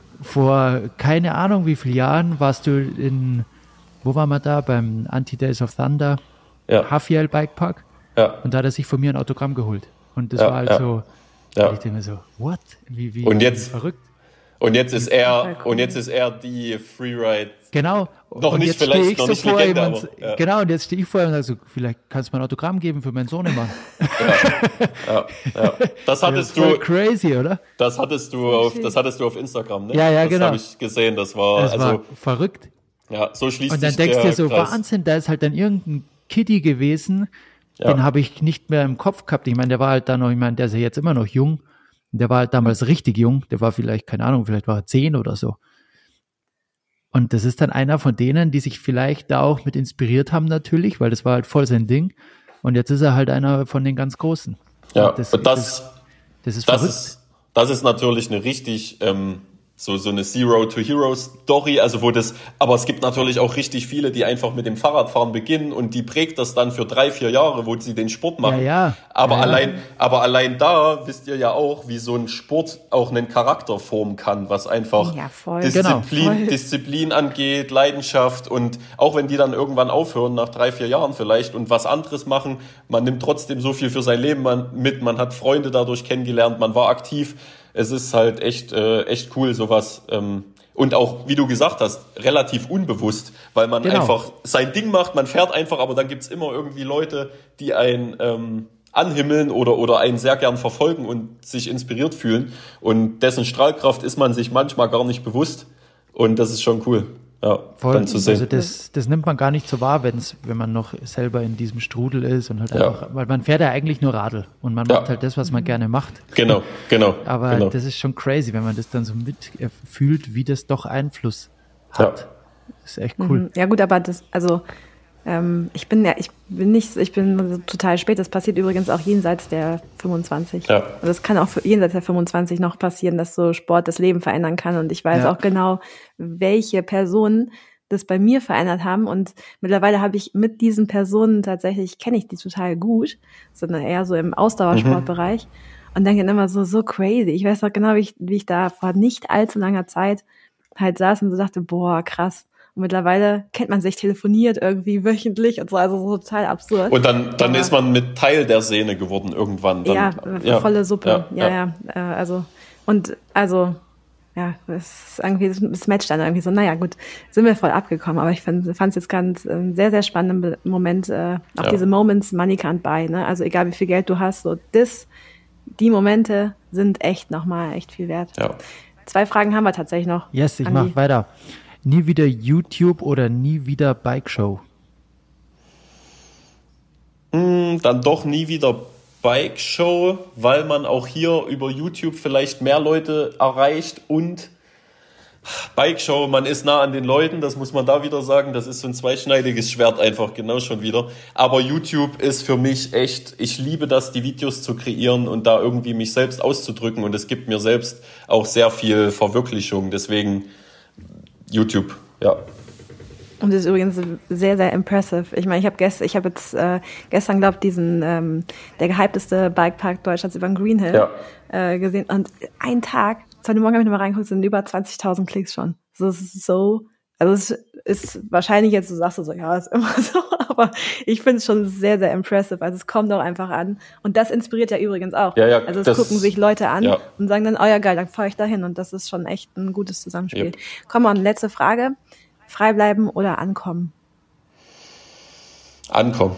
vor keine Ahnung wie vielen Jahren warst du in, wo waren wir da? Beim Anti-Days of Thunder, Ja. Hafiel Bikepark. Ja. Und da hat er sich von mir ein Autogramm geholt. Und das Ja, war halt ja. so, Ja. ich denke mir so, what? Wie, wie, Und jetzt- wie verrückt. Und jetzt ist er, cool. und jetzt ist er die Freeride. Genau. Noch und nicht jetzt vielleicht, stehe ich noch so nicht vor Legende, ihm und, aber, ja. Genau, und jetzt stehe ich vor ihm und sage so, vielleicht kannst du mir ein Autogramm geben für meinen Sohnemann. Ja, ja. Das hattest Voll du, crazy, oder? das hattest du auf, das hattest du auf Instagram, ne? Ja, ja, das genau. habe ich gesehen, das war, Das also, war verrückt. ja, so schließt Und dann sich denkst du der dir so, Kreis. Wahnsinn, da ist halt dann irgendein Kiddie gewesen, Ja. den habe ich nicht mehr im Kopf gehabt. Ich meine, der war halt da noch, ich meine, der ist ja jetzt immer noch jung. Der war halt damals richtig jung. Der war vielleicht, keine Ahnung, vielleicht war er zehn oder so. Und das ist dann einer von denen, die sich vielleicht da auch mit inspiriert haben natürlich, weil das war halt voll sein Ding. Und jetzt ist er halt einer von den ganz Großen. Ja, Und das, und das, das, das ist das verrückt. ist, das ist natürlich eine richtig, ähm, so, so eine Zero-to-Hero-Story, also wo das, aber es gibt natürlich auch richtig viele, die einfach mit dem Fahrradfahren beginnen und die prägt das dann für drei, vier Jahre, wo sie den Sport machen. Ja, ja. Aber Ja, ja. allein, aber allein da wisst ihr ja auch, wie so ein Sport auch einen Charakter formen kann, was einfach Ja, voll. Disziplin, Genau, voll. Disziplin angeht, Leidenschaft und auch wenn die dann irgendwann aufhören, nach drei, vier Jahren vielleicht und was anderes machen, man nimmt trotzdem so viel für sein Leben man, mit, man hat Freunde dadurch kennengelernt, man war aktiv. Es ist halt echt, äh, echt cool, sowas. Ähm, und auch, wie du gesagt hast, relativ unbewusst, weil man Genau. einfach sein Ding macht, man fährt einfach, aber dann gibt's immer irgendwie Leute, die einen ähm, anhimmeln oder, oder einen sehr gern verfolgen und sich inspiriert fühlen. Und dessen Strahlkraft ist man sich manchmal gar nicht bewusst. Und das ist schon cool, ja, Voll. dann zu sehen. Also das, das nimmt man gar nicht so wahr, wenn's, wenn man noch selber in diesem Strudel ist und halt Ja. einfach, weil man fährt ja eigentlich nur Radl und man Ja. macht halt das, was man gerne macht. Genau, genau. Aber genau. das ist schon crazy, wenn man das dann so mitfühlt, wie das doch Einfluss hat. Ja. Das ist echt cool. Mhm. Ja gut, aber das, also ähm, ich bin ja, ich bin nicht, ich bin total spät. Das passiert übrigens auch jenseits der fünfundzwanzig. Ja. Und das kann auch für jenseits der fünfundzwanzig noch passieren, dass so Sport das Leben verändern kann. Und ich weiß Ja. auch genau, welche Personen das bei mir verändert haben. Und mittlerweile habe ich mit diesen Personen tatsächlich, kenne ich die total gut, sondern eher so im Ausdauersportbereich. Und denke dann immer so, so crazy. Ich weiß noch genau, wie ich, wie ich da vor nicht allzu langer Zeit halt saß und so dachte, boah, krass. Und mittlerweile kennt man sich, telefoniert irgendwie wöchentlich und so, also so total absurd. Und dann, dann Aber, ist man mit Teil der Szene geworden irgendwann. Dann, ja, ja, volle Suppe. Ja, ja. ja. ja. Also, und also, ja, es ist irgendwie, es matcht dann irgendwie so, naja, gut, sind wir voll abgekommen, aber ich fand es jetzt ganz einen sehr, sehr spannenden Moment, äh, auch Ja. diese Moments, money can't buy, ne? Also egal wie viel Geld du hast, so das, die Momente sind echt nochmal echt viel wert. Ja. Zwei Fragen haben wir tatsächlich noch. Yes, ich Andi. mach weiter. Nie wieder YouTube oder nie wieder Bike Show? Hm, dann doch nie wieder Bike Show, weil man auch hier über YouTube vielleicht mehr Leute erreicht und Bike Show, man ist nah an den Leuten, das muss man da wieder sagen, das ist so ein zweischneidiges Schwert einfach, genau schon wieder. Aber YouTube ist für mich echt, ich liebe das, die Videos zu kreieren und da irgendwie mich selbst auszudrücken und es gibt mir selbst auch sehr viel Verwirklichung, deswegen YouTube, ja. Und das ist übrigens sehr, sehr impressive. Ich meine, ich habe gest, ich hab jetzt äh, gestern, glaube ich, diesen, ähm, der gehypteste Bikepark Deutschlands über den Green Hill Ja. äh, gesehen. Und ein Tag, heute Morgen habe ich nochmal reingeguckt, sind über zwanzigtausend Klicks schon. Das ist so, also es ist wahrscheinlich jetzt, du sagst so, ja, ist immer so, aber ich finde es schon sehr, sehr impressive. Also es kommt auch einfach an. Und das inspiriert ja übrigens auch. Ja, ja, also es das- gucken sich Leute an ja. und sagen dann, oh ja, geil, dann fahre ich da hin. Und das ist schon echt ein gutes Zusammenspiel. Yep. Komm mal, letzte Frage. Frei bleiben oder ankommen? Ankommen.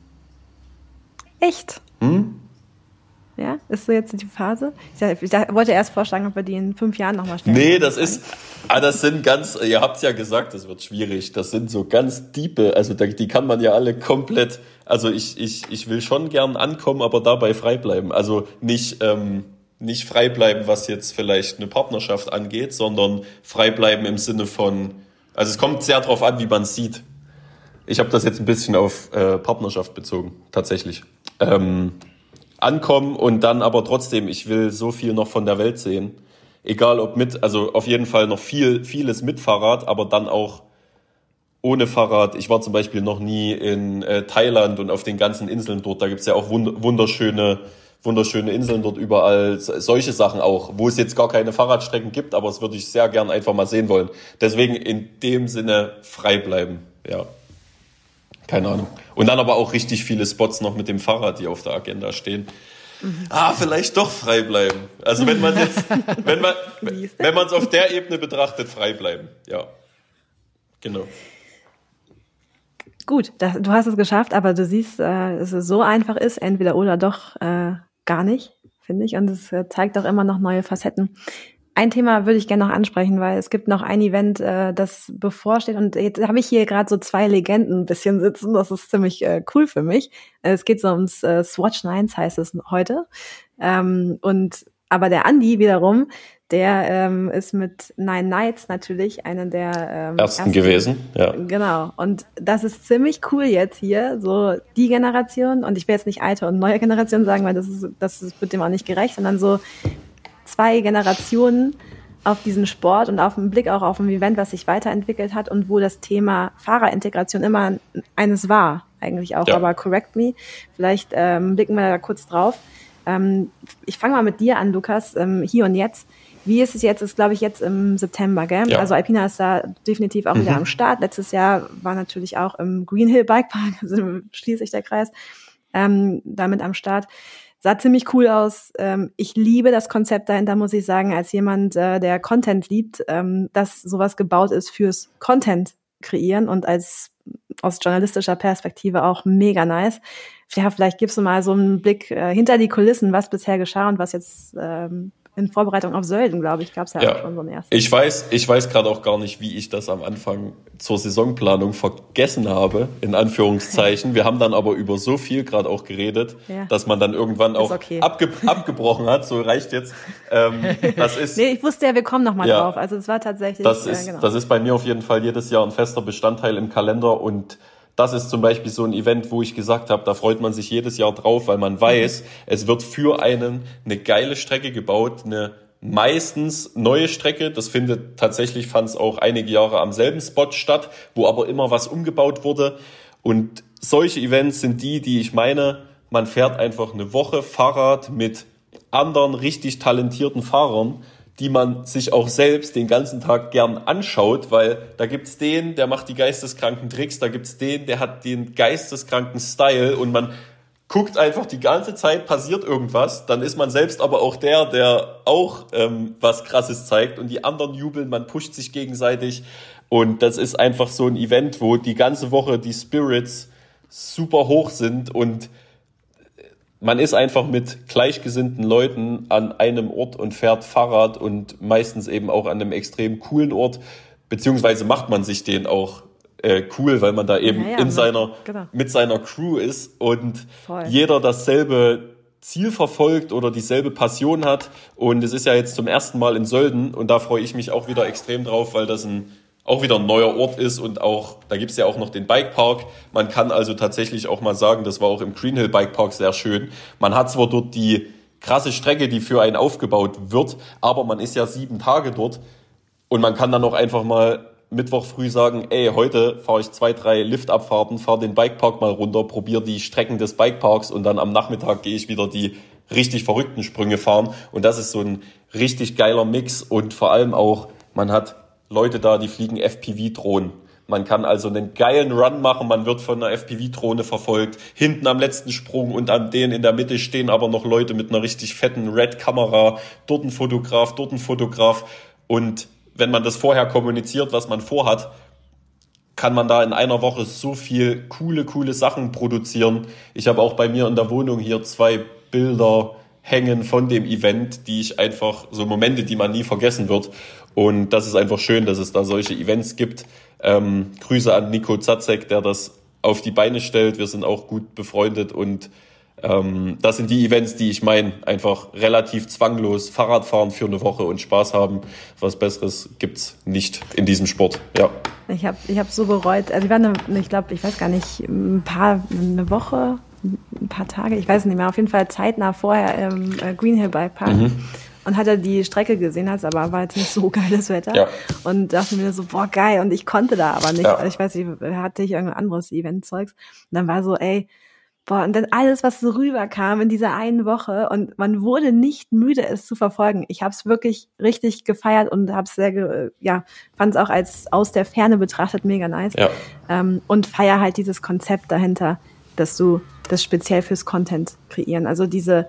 Echt? Hm? Ja? Ist so jetzt die Phase? Ich, ich wollte erst vorschlagen, ob wir die in fünf Jahren nochmal stellen. Nee, das ist, ah, das sind ganz, ihr habt's ja gesagt, das wird schwierig. Das sind so ganz diepe, also da, die kann man ja alle komplett, also ich, ich, ich will schon gern ankommen, aber dabei frei bleiben. Also nicht, ähm, nicht frei bleiben, was jetzt vielleicht eine Partnerschaft angeht, sondern frei bleiben im Sinne von, also es kommt sehr drauf an, wie man es sieht. Ich habe das jetzt ein bisschen auf äh, Partnerschaft bezogen, tatsächlich. Ähm, ankommen und dann aber trotzdem, ich will so viel noch von der Welt sehen. Egal ob mit, also auf jeden Fall noch viel, vieles mit Fahrrad, aber dann auch ohne Fahrrad. Ich war zum Beispiel noch nie in äh, Thailand und auf den ganzen Inseln dort. Da gibt's ja auch wund- wunderschöne, wunderschöne Inseln dort überall. Solche Sachen auch, wo es jetzt gar keine Fahrradstrecken gibt, aber das würde ich sehr gern einfach mal sehen wollen. Deswegen in dem Sinne frei bleiben, ja. Keine Ahnung. Und dann aber auch richtig viele Spots noch mit dem Fahrrad, die auf der Agenda stehen. Mhm. Ah, vielleicht doch frei bleiben. Also wenn man jetzt, wenn man, wenn man es auf der Ebene betrachtet, frei bleiben. Ja. Genau. Gut, das, du hast es geschafft, aber du siehst, äh, dass es so einfach ist, entweder oder doch äh, gar nicht, finde ich. Und es äh, zeigt auch immer noch neue Facetten. Ein Thema würde ich gerne noch ansprechen, weil es gibt noch ein Event, äh, das bevorsteht. Und jetzt habe ich hier gerade so zwei Legenden ein bisschen sitzen. Das ist ziemlich äh, cool für mich. Es geht so ums äh, Swatch Nines, heißt es heute. Ähm, und aber der Andi wiederum, der ähm, ist mit Nine Nights natürlich einer der ähm, ersten, ersten gewesen. Ja. Genau. Und das ist ziemlich cool jetzt hier, so die Generation. Und ich will jetzt nicht alte und neue Generation sagen, weil das ist, das wird dem auch nicht gerecht, sondern so zwei Generationen auf diesen Sport und auf einen Blick auch auf ein Event, was sich weiterentwickelt hat und wo das Thema Fahrerintegration immer eines war, eigentlich auch. Ja. Aber correct me, vielleicht ähm, blicken wir da kurz drauf. Ähm, ich fange mal mit dir an, Lukas, ähm, hier und jetzt. Wie ist es jetzt? Ist, glaube ich, jetzt im September, gell? Ja. Also Alpina ist da definitiv auch Mhm. wieder am Start. Letztes Jahr war natürlich auch im Green Hill Bike Park, also schließlich der Kreis, ähm, damit am Start. Sah ziemlich cool aus. Ähm, ich liebe das Konzept dahinter, muss ich sagen, als jemand, äh, der Content liebt, ähm, dass sowas gebaut ist fürs Content kreieren und als aus journalistischer Perspektive auch mega nice. Ja, vielleicht gibst du mal so einen Blick äh, hinter die Kulissen, was bisher geschah und was jetzt ähm, in Vorbereitung auf Sölden, glaube ich, gab es ja, Ja. auch schon so ein erstes. Ich weiß, ich weiß gerade auch gar nicht, wie ich das am Anfang zur Saisonplanung vergessen habe, in Anführungszeichen. Wir haben dann aber über so viel gerade auch geredet, Ja. dass man dann irgendwann auch okay. abge abgebrochen hat. So reicht jetzt. Ähm, das ist, Nee, ich wusste ja, wir kommen noch mal Ja. drauf. Also es war tatsächlich, das äh, ist, genau. das ist bei mir auf jeden Fall jedes Jahr ein fester Bestandteil im Kalender und das ist zum Beispiel so ein Event, wo ich gesagt habe, da freut man sich jedes Jahr drauf, weil man weiß, es wird für einen eine geile Strecke gebaut, eine meistens neue Strecke. Das findet tatsächlich, fand es auch einige Jahre am selben Spot statt, wo aber immer was umgebaut wurde. Und solche Events sind die, die ich meine, man fährt einfach eine Woche Fahrrad mit anderen richtig talentierten Fahrern, die man sich auch selbst den ganzen Tag gern anschaut, weil da gibt's den, der macht die geisteskranken Tricks, da gibt's den, der hat den geisteskranken Style und man guckt einfach die ganze Zeit, passiert irgendwas, dann ist man selbst aber auch der, der auch ähm, was Krasses zeigt und die anderen jubeln, man pusht sich gegenseitig und das ist einfach so ein Event, wo die ganze Woche die Spirits super hoch sind und man ist einfach mit gleichgesinnten Leuten an einem Ort und fährt Fahrrad und meistens eben auch an einem extrem coolen Ort, beziehungsweise macht man sich den auch äh, cool, weil man da eben ja, ja, in ne, seiner, genau. mit seiner Crew ist und Voll. jeder dasselbe Ziel verfolgt oder dieselbe Passion hat. Und es ist ja jetzt zum ersten Mal in Sölden und da freue ich mich auch wieder extrem drauf, weil das ein auch wieder ein neuer Ort ist und auch, da gibt's ja auch noch den Bikepark. Man kann also tatsächlich auch mal sagen, das war auch im Greenhill Bikepark sehr schön. Man hat zwar dort die krasse Strecke, die für einen aufgebaut wird, aber man ist ja sieben Tage dort und man kann dann auch einfach mal Mittwoch früh sagen, ey, heute fahre ich zwei, drei Liftabfahrten, fahre den Bikepark mal runter, probiere die Strecken des Bikeparks und dann am Nachmittag gehe ich wieder die richtig verrückten Sprünge fahren und das ist so ein richtig geiler Mix und vor allem auch, man hat Leute da, die fliegen F P V-Drohnen. Man kann also einen geilen Run machen, man wird von einer F P V-Drohne verfolgt, hinten am letzten Sprung und an denen in der Mitte stehen aber noch Leute mit einer richtig fetten Red-Kamera, dort ein Fotograf, dort ein Fotograf und wenn man das vorher kommuniziert, was man vorhat, kann man da in einer Woche so viel coole, coole Sachen produzieren. Ich habe auch bei mir in der Wohnung hier zwei Bilder hängen von dem Event, die ich einfach, so Momente, die man nie vergessen wird. Und das ist einfach schön, dass es da solche Events gibt. Ähm, Grüße an Nico Zacek, der das auf die Beine stellt. Wir sind auch gut befreundet und ähm, das sind die Events, die ich meine. Einfach relativ zwanglos Fahrrad fahren für eine Woche und Spaß haben. Was Besseres gibt's nicht in diesem Sport. Ja. Ich habe ich hab so bereut. Also ich war, eine, ich glaube, ich weiß gar nicht, ein paar, eine Woche, ein paar Tage, ich weiß nicht mehr, auf jeden Fall zeitnah vorher im äh, Greenhill Bikepark mhm. und hatte die Strecke gesehen, hat's aber war jetzt nicht so geiles Wetter ja. und dachte mir so, boah, geil, und ich konnte da aber nicht, ja. also ich weiß nicht, hatte ich irgendein anderes Event-Zeugs und dann war so, ey, boah, und dann alles, was so rüberkam in dieser einen Woche und man wurde nicht müde, es zu verfolgen. Ich habe es wirklich richtig gefeiert und habe es sehr, ge- ja, fand es auch als aus der Ferne betrachtet mega nice ja. ähm, und feier halt dieses Konzept dahinter, dass du das speziell fürs Content kreieren. Also diese,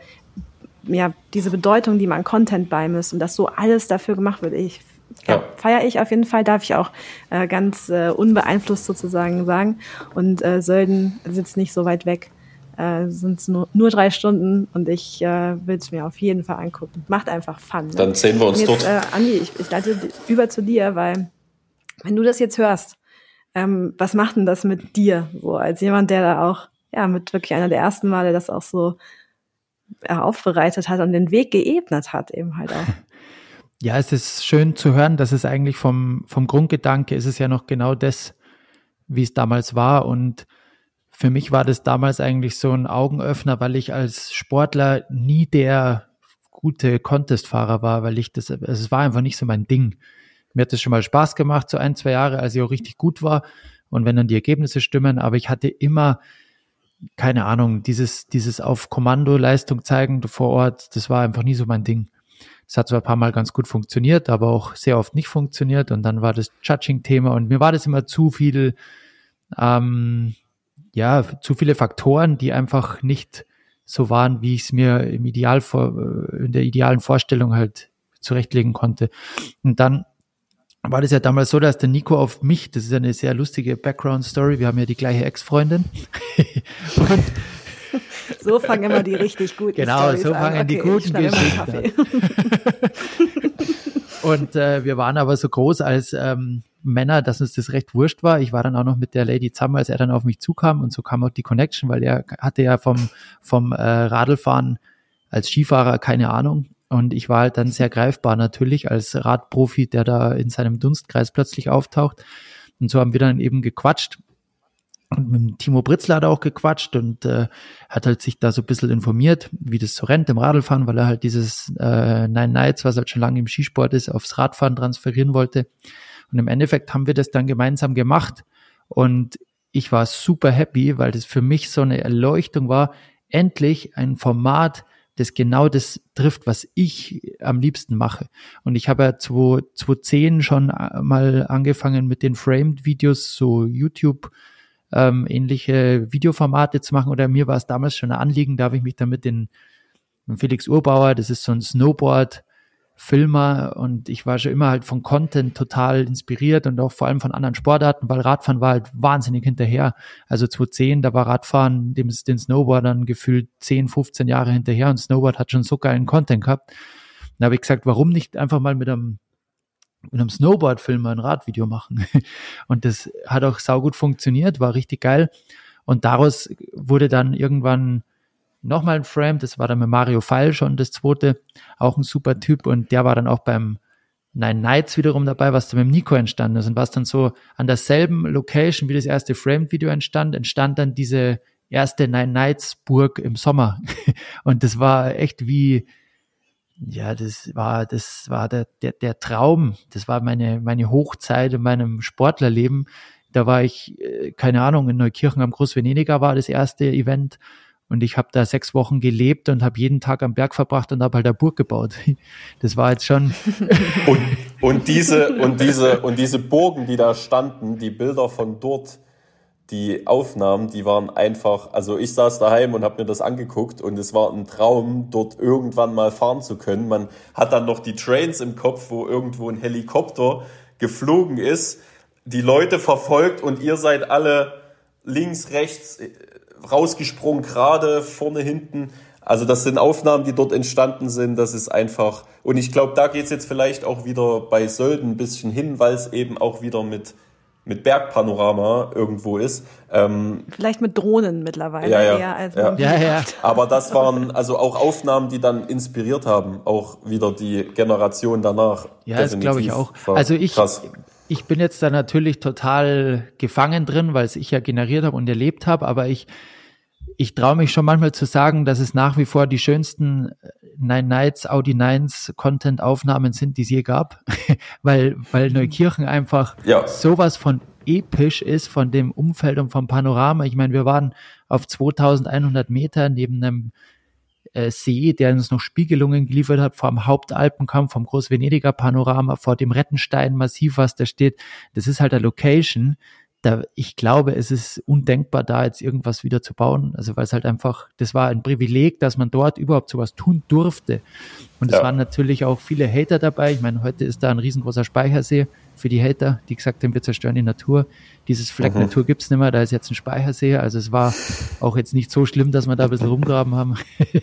ja, diese Bedeutung, die man Content beimisst und dass so alles dafür gemacht wird. Ich ja, ja. feiere ich auf jeden Fall, darf ich auch äh, ganz äh, unbeeinflusst sozusagen sagen. Und äh, Sölden sitzt nicht so weit weg. Äh, sind es nur, nur drei Stunden und ich äh, will es mir auf jeden Fall angucken. Macht einfach Fun. Ne? Dann sehen wir uns jetzt, dort. Äh, Andi, ich, ich leite über zu dir, weil wenn du das jetzt hörst, ähm, was macht denn das mit dir? So als jemand, der da auch ja mit wirklich einer der ersten Male das auch so ja, aufbereitet hat und den Weg geebnet hat eben halt auch. Ja, es ist schön zu hören, dass es eigentlich vom, vom Grundgedanke ist es ja noch genau das, wie es damals war. Und für mich war das damals eigentlich so ein Augenöffner, weil ich als Sportler nie der gute Contest-Fahrer war, weil ich das, also es war einfach nicht so mein Ding. Mir hat das schon mal Spaß gemacht, so ein, zwei Jahre, als ich auch richtig gut war und wenn dann die Ergebnisse stimmen, aber ich hatte immer, keine Ahnung, dieses, dieses auf Kommando Leistung zeigen vor Ort, das war einfach nie so mein Ding. Das hat zwar ein paar Mal ganz gut funktioniert, aber auch sehr oft nicht funktioniert und dann war das Judging-Thema und mir war das immer zu viel, ähm, ja, zu viele Faktoren, die einfach nicht so waren, wie ich es mir im Ideal vor, in der idealen Vorstellung halt zurechtlegen konnte. Und dann war das ja damals so, dass der Nico auf mich, das ist ja eine sehr lustige Background-Story, wir haben ja die gleiche Ex-Freundin. Und so fangen immer die richtig guten Genau, Storys so fangen an. die okay, guten Geschichten Und äh, wir waren aber so groß als ähm, Männer, dass uns das recht wurscht war. Ich war dann auch noch mit der Lady zusammen, als er dann auf mich zukam und so kam auch die Connection, weil er hatte ja vom, vom äh, Radlfahren als Skifahrer keine Ahnung. Und ich war halt dann sehr greifbar natürlich als Radprofi, der da in seinem Dunstkreis plötzlich auftaucht. Und so haben wir dann eben gequatscht. Und mit dem Timo Britzler hat er auch gequatscht und äh, hat halt sich da so ein bisschen informiert, wie das so rennt im Radlfahren, weil er halt dieses äh, Nine Nights, was halt schon lange im Skisport ist, aufs Radfahren transferieren wollte. Und im Endeffekt haben wir das dann gemeinsam gemacht. Und ich war super happy, weil das für mich so eine Erleuchtung war, endlich ein Format, das genau das trifft, was ich am liebsten mache. Und ich habe ja zwanzig zehn schon mal angefangen mit den Framed-Videos, so YouTube ähm, ähnliche Videoformate zu machen. Oder mir war es damals schon ein Anliegen, da habe ich mich dann mit den mit Felix Urbauer, das ist so ein Snowboard Filmer, und ich war schon immer halt von Content total inspiriert und auch vor allem von anderen Sportarten, weil Radfahren war halt wahnsinnig hinterher. Also zwanzig zehn, da war Radfahren dem, den Snowboardern gefühlt zehn, fünfzehn Jahre hinterher, und Snowboard hat schon so geilen Content gehabt. Da habe ich gesagt, warum nicht einfach mal mit einem mit einem Snowboard-Filmer ein Radvideo machen? Und das hat auch saugut funktioniert, war richtig geil. Und daraus wurde dann irgendwann nochmal ein Frame, das war dann mit Mario Feil schon das zweite, auch ein super Typ, und der war dann auch beim Nine Nights wiederum dabei, was dann mit dem Nico entstanden ist, und was dann so an derselben Location wie das erste Framed-Video entstand, entstand dann diese erste Nine Nights Burg im Sommer. Und das war echt wie, ja, das war, das war der, der, der Traum, das war meine, meine Hochzeit in meinem Sportlerleben. Da war ich, keine Ahnung, in Neukirchen am Großvenediger war das erste Event. Und ich habe da sechs Wochen gelebt und habe jeden Tag am Berg verbracht und habe halt eine Burg gebaut. Das war jetzt schon... Und, und, diese, und, diese, und diese Burgen, die da standen, die Bilder von dort, die Aufnahmen, die waren einfach... Also ich saß daheim und habe mir das angeguckt, und es war ein Traum, dort irgendwann mal fahren zu können. Man hat dann noch die Trains im Kopf, wo irgendwo ein Helikopter geflogen ist, die Leute verfolgt, und ihr seid alle links, rechts... rausgesprungen, gerade, vorne, hinten. Also das sind Aufnahmen, die dort entstanden sind. Das ist einfach, und ich glaube, da geht es jetzt vielleicht auch wieder bei Sölden ein bisschen hin, weil es eben auch wieder mit, mit Bergpanorama irgendwo ist. Ähm, vielleicht mit Drohnen mittlerweile ja, ja, eher als ja. Ja, ja. Aber das waren also auch Aufnahmen, die dann inspiriert haben, auch wieder die Generation danach. Ja, das glaube ich auch. Also ich, krass. ich bin jetzt da natürlich total gefangen drin, weil es ich ja generiert habe und erlebt habe, aber ich Ich traue mich schon manchmal zu sagen, dass es nach wie vor die schönsten Nine Nights, Audi Nines Content-Aufnahmen sind, die es je gab, weil, weil Neukirchen einfach ja. sowas von episch ist, von dem Umfeld und vom Panorama. Ich meine, wir waren auf zweitausendeinhundert Meter neben einem äh, See, der uns noch Spiegelungen geliefert hat, vor dem Hauptalpenkamm, vom Großvenediger Panorama, vor dem Rettenstein-Massiv, was da steht. Das ist halt eine Location. Da, ich glaube, es ist undenkbar, da jetzt irgendwas wieder zu bauen. Also weil es halt einfach, das war ein Privileg, dass man dort überhaupt sowas tun durfte. Und es ja. waren natürlich auch viele Hater dabei. Ich meine, heute ist da ein riesengroßer Speichersee für die Hater, die gesagt haben, wir zerstören die Natur. Dieses Fleck mhm. Natur gibt's nicht mehr, da ist jetzt ein Speichersee. Also es war auch jetzt nicht so schlimm, dass wir da ein bisschen rumgraben haben.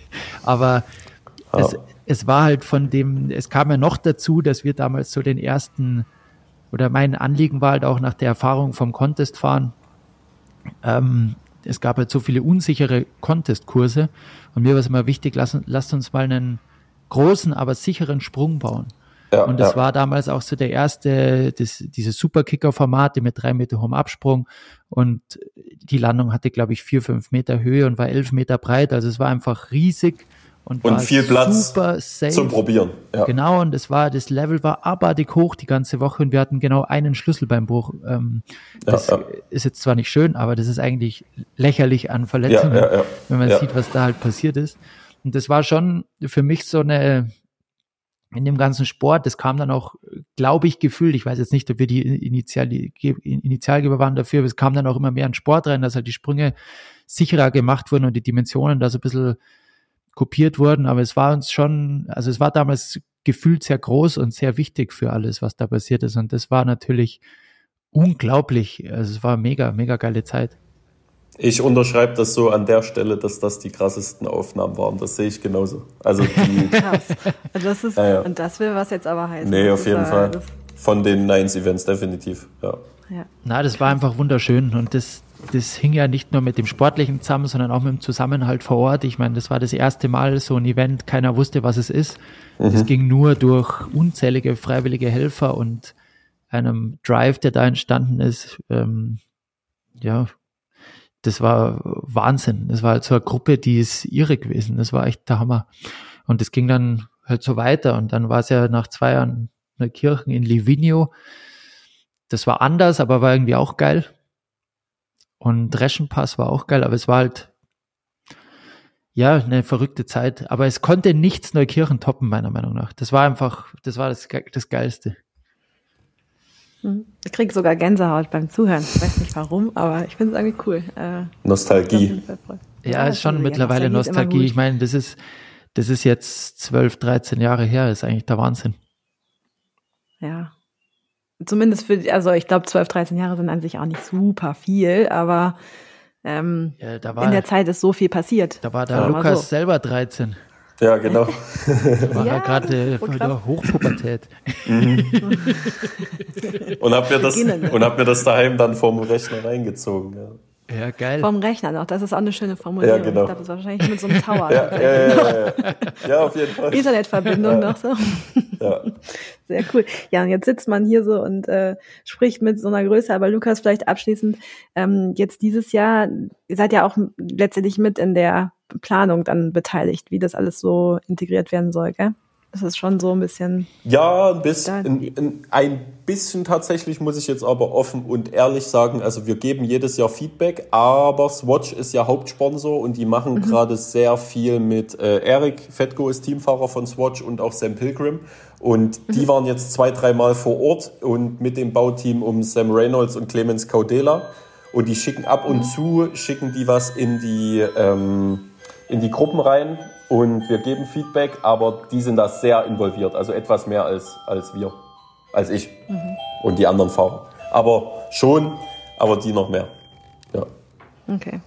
Aber oh. es, es war halt von dem, es kam ja noch dazu, dass wir damals so den ersten oder mein Anliegen war halt auch nach der Erfahrung vom Contest-Fahren, ähm, es gab halt so viele unsichere Contest-Kurse, und mir war es immer wichtig, lasst, lasst uns mal einen großen, aber sicheren Sprung bauen. Ja, und das ja. war damals auch so der erste, das, diese Superkicker-Formate mit drei Meter hohem Absprung, und die Landung hatte, glaube ich, vier, fünf Meter Höhe und war elf Meter breit, also es war einfach riesig. Und, und viel Platz super safe. Zum Probieren. Ja. Genau, und es war, das Level war abartig hoch die ganze Woche, und wir hatten genau einen Schlüsselbeinbruch. Ähm, das ja, ja. ist jetzt zwar nicht schön, aber das ist eigentlich lächerlich an Verletzungen, ja, ja, ja. wenn man ja. sieht, was da halt passiert ist. Und das war schon für mich so eine, in dem ganzen Sport, das kam dann auch, glaube ich, gefühlt, ich weiß jetzt nicht, ob wir die Initial, Initialgeber waren dafür, aber es kam dann auch immer mehr an Sport rein, dass halt die Sprünge sicherer gemacht wurden und die Dimensionen da so ein bisschen kopiert wurden, aber es war uns schon, also es war damals gefühlt sehr groß und sehr wichtig für alles, was da passiert ist, und das war natürlich unglaublich, also es war mega, mega geile Zeit. Ich unterschreibe das so an der Stelle, dass das die krassesten Aufnahmen waren, das sehe ich genauso. Also die, krass. Also das ist, ja, ja. Und das will was jetzt aber heißen. Nee, auf jeden Fall. Von den Nines-Events, definitiv, ja. ja. Na, das war einfach wunderschön, und das Das hing ja nicht nur mit dem Sportlichen zusammen, sondern auch mit dem Zusammenhalt vor Ort. Ich meine, das war das erste Mal so ein Event, keiner wusste, was es ist. Es mhm. ging nur durch unzählige freiwillige Helfer und einem Drive, der da entstanden ist. Ähm, ja, das war Wahnsinn. Das war halt so eine Gruppe, die ist irre gewesen. Das war echt der Hammer. Und das ging dann halt so weiter. Und dann war es ja nach zwei Jahren eine Kirche in Livigno. Das war anders, aber war irgendwie auch geil. Und Reschenpass war auch geil, aber es war halt, ja, eine verrückte Zeit. Aber es konnte nichts Neukirchen toppen, meiner Meinung nach. Das war einfach, das war das, das Geilste. Ich kriege sogar Gänsehaut beim Zuhören. Ich weiß nicht warum, aber ich finde es irgendwie cool. Äh, Nostalgie. Ja, ja, ist schon ja, mittlerweile Nostalgie. Nostalgie. Ich meine, das ist, das ist jetzt zwölf, dreizehn Jahre her. Das ist eigentlich der Wahnsinn. Ja. Zumindest für, also ich glaube, zwölf, dreizehn Jahre sind an sich auch nicht super viel, aber ähm, ja, da war, in der Zeit ist so viel passiert. Da war der ja. Lukas so. selber dreizehn. Ja, genau. Da war ja, er gerade in der Hochpubertät. Mhm. und hab mir das und hab mir das daheim dann vom Rechner reingezogen. Ja. Ja, geil. Vom Rechner noch, das ist auch eine schöne Formulierung. Ja, genau. Ich glaube, das ist wahrscheinlich mit so einem Tower. ja, ja, ja, ja, ja. ja, auf jeden Fall. Internetverbindung ja. noch so. Ja. Sehr cool. Ja, und jetzt sitzt man hier so und äh, spricht mit so einer Größe. Aber Lukas, vielleicht abschließend, ähm, jetzt dieses Jahr, ihr seid ja auch letztendlich mit in der Planung dann beteiligt, wie das alles so integriert werden soll, gell? Das ist schon so ein bisschen... Ja, ein bisschen, ein, ein, ein bisschen tatsächlich, muss ich jetzt aber offen und ehrlich sagen, also wir geben jedes Jahr Feedback, aber Swatch ist ja Hauptsponsor und die machen mhm. gerade sehr viel mit äh, Eric Fettko ist Teamfahrer von Swatch und auch Sam Pilgrim und die mhm. waren jetzt zwei, dreimal vor Ort und mit dem Bauteam um Sam Reynolds und Clemens Caudela und die schicken ab und mhm. zu, schicken die was in die... Ähm, in die Gruppen rein und wir geben Feedback, aber die sind da sehr involviert, also etwas mehr als, als wir, als ich mhm. und die anderen Fahrer. Aber schon, aber die noch mehr. Ja. Okay.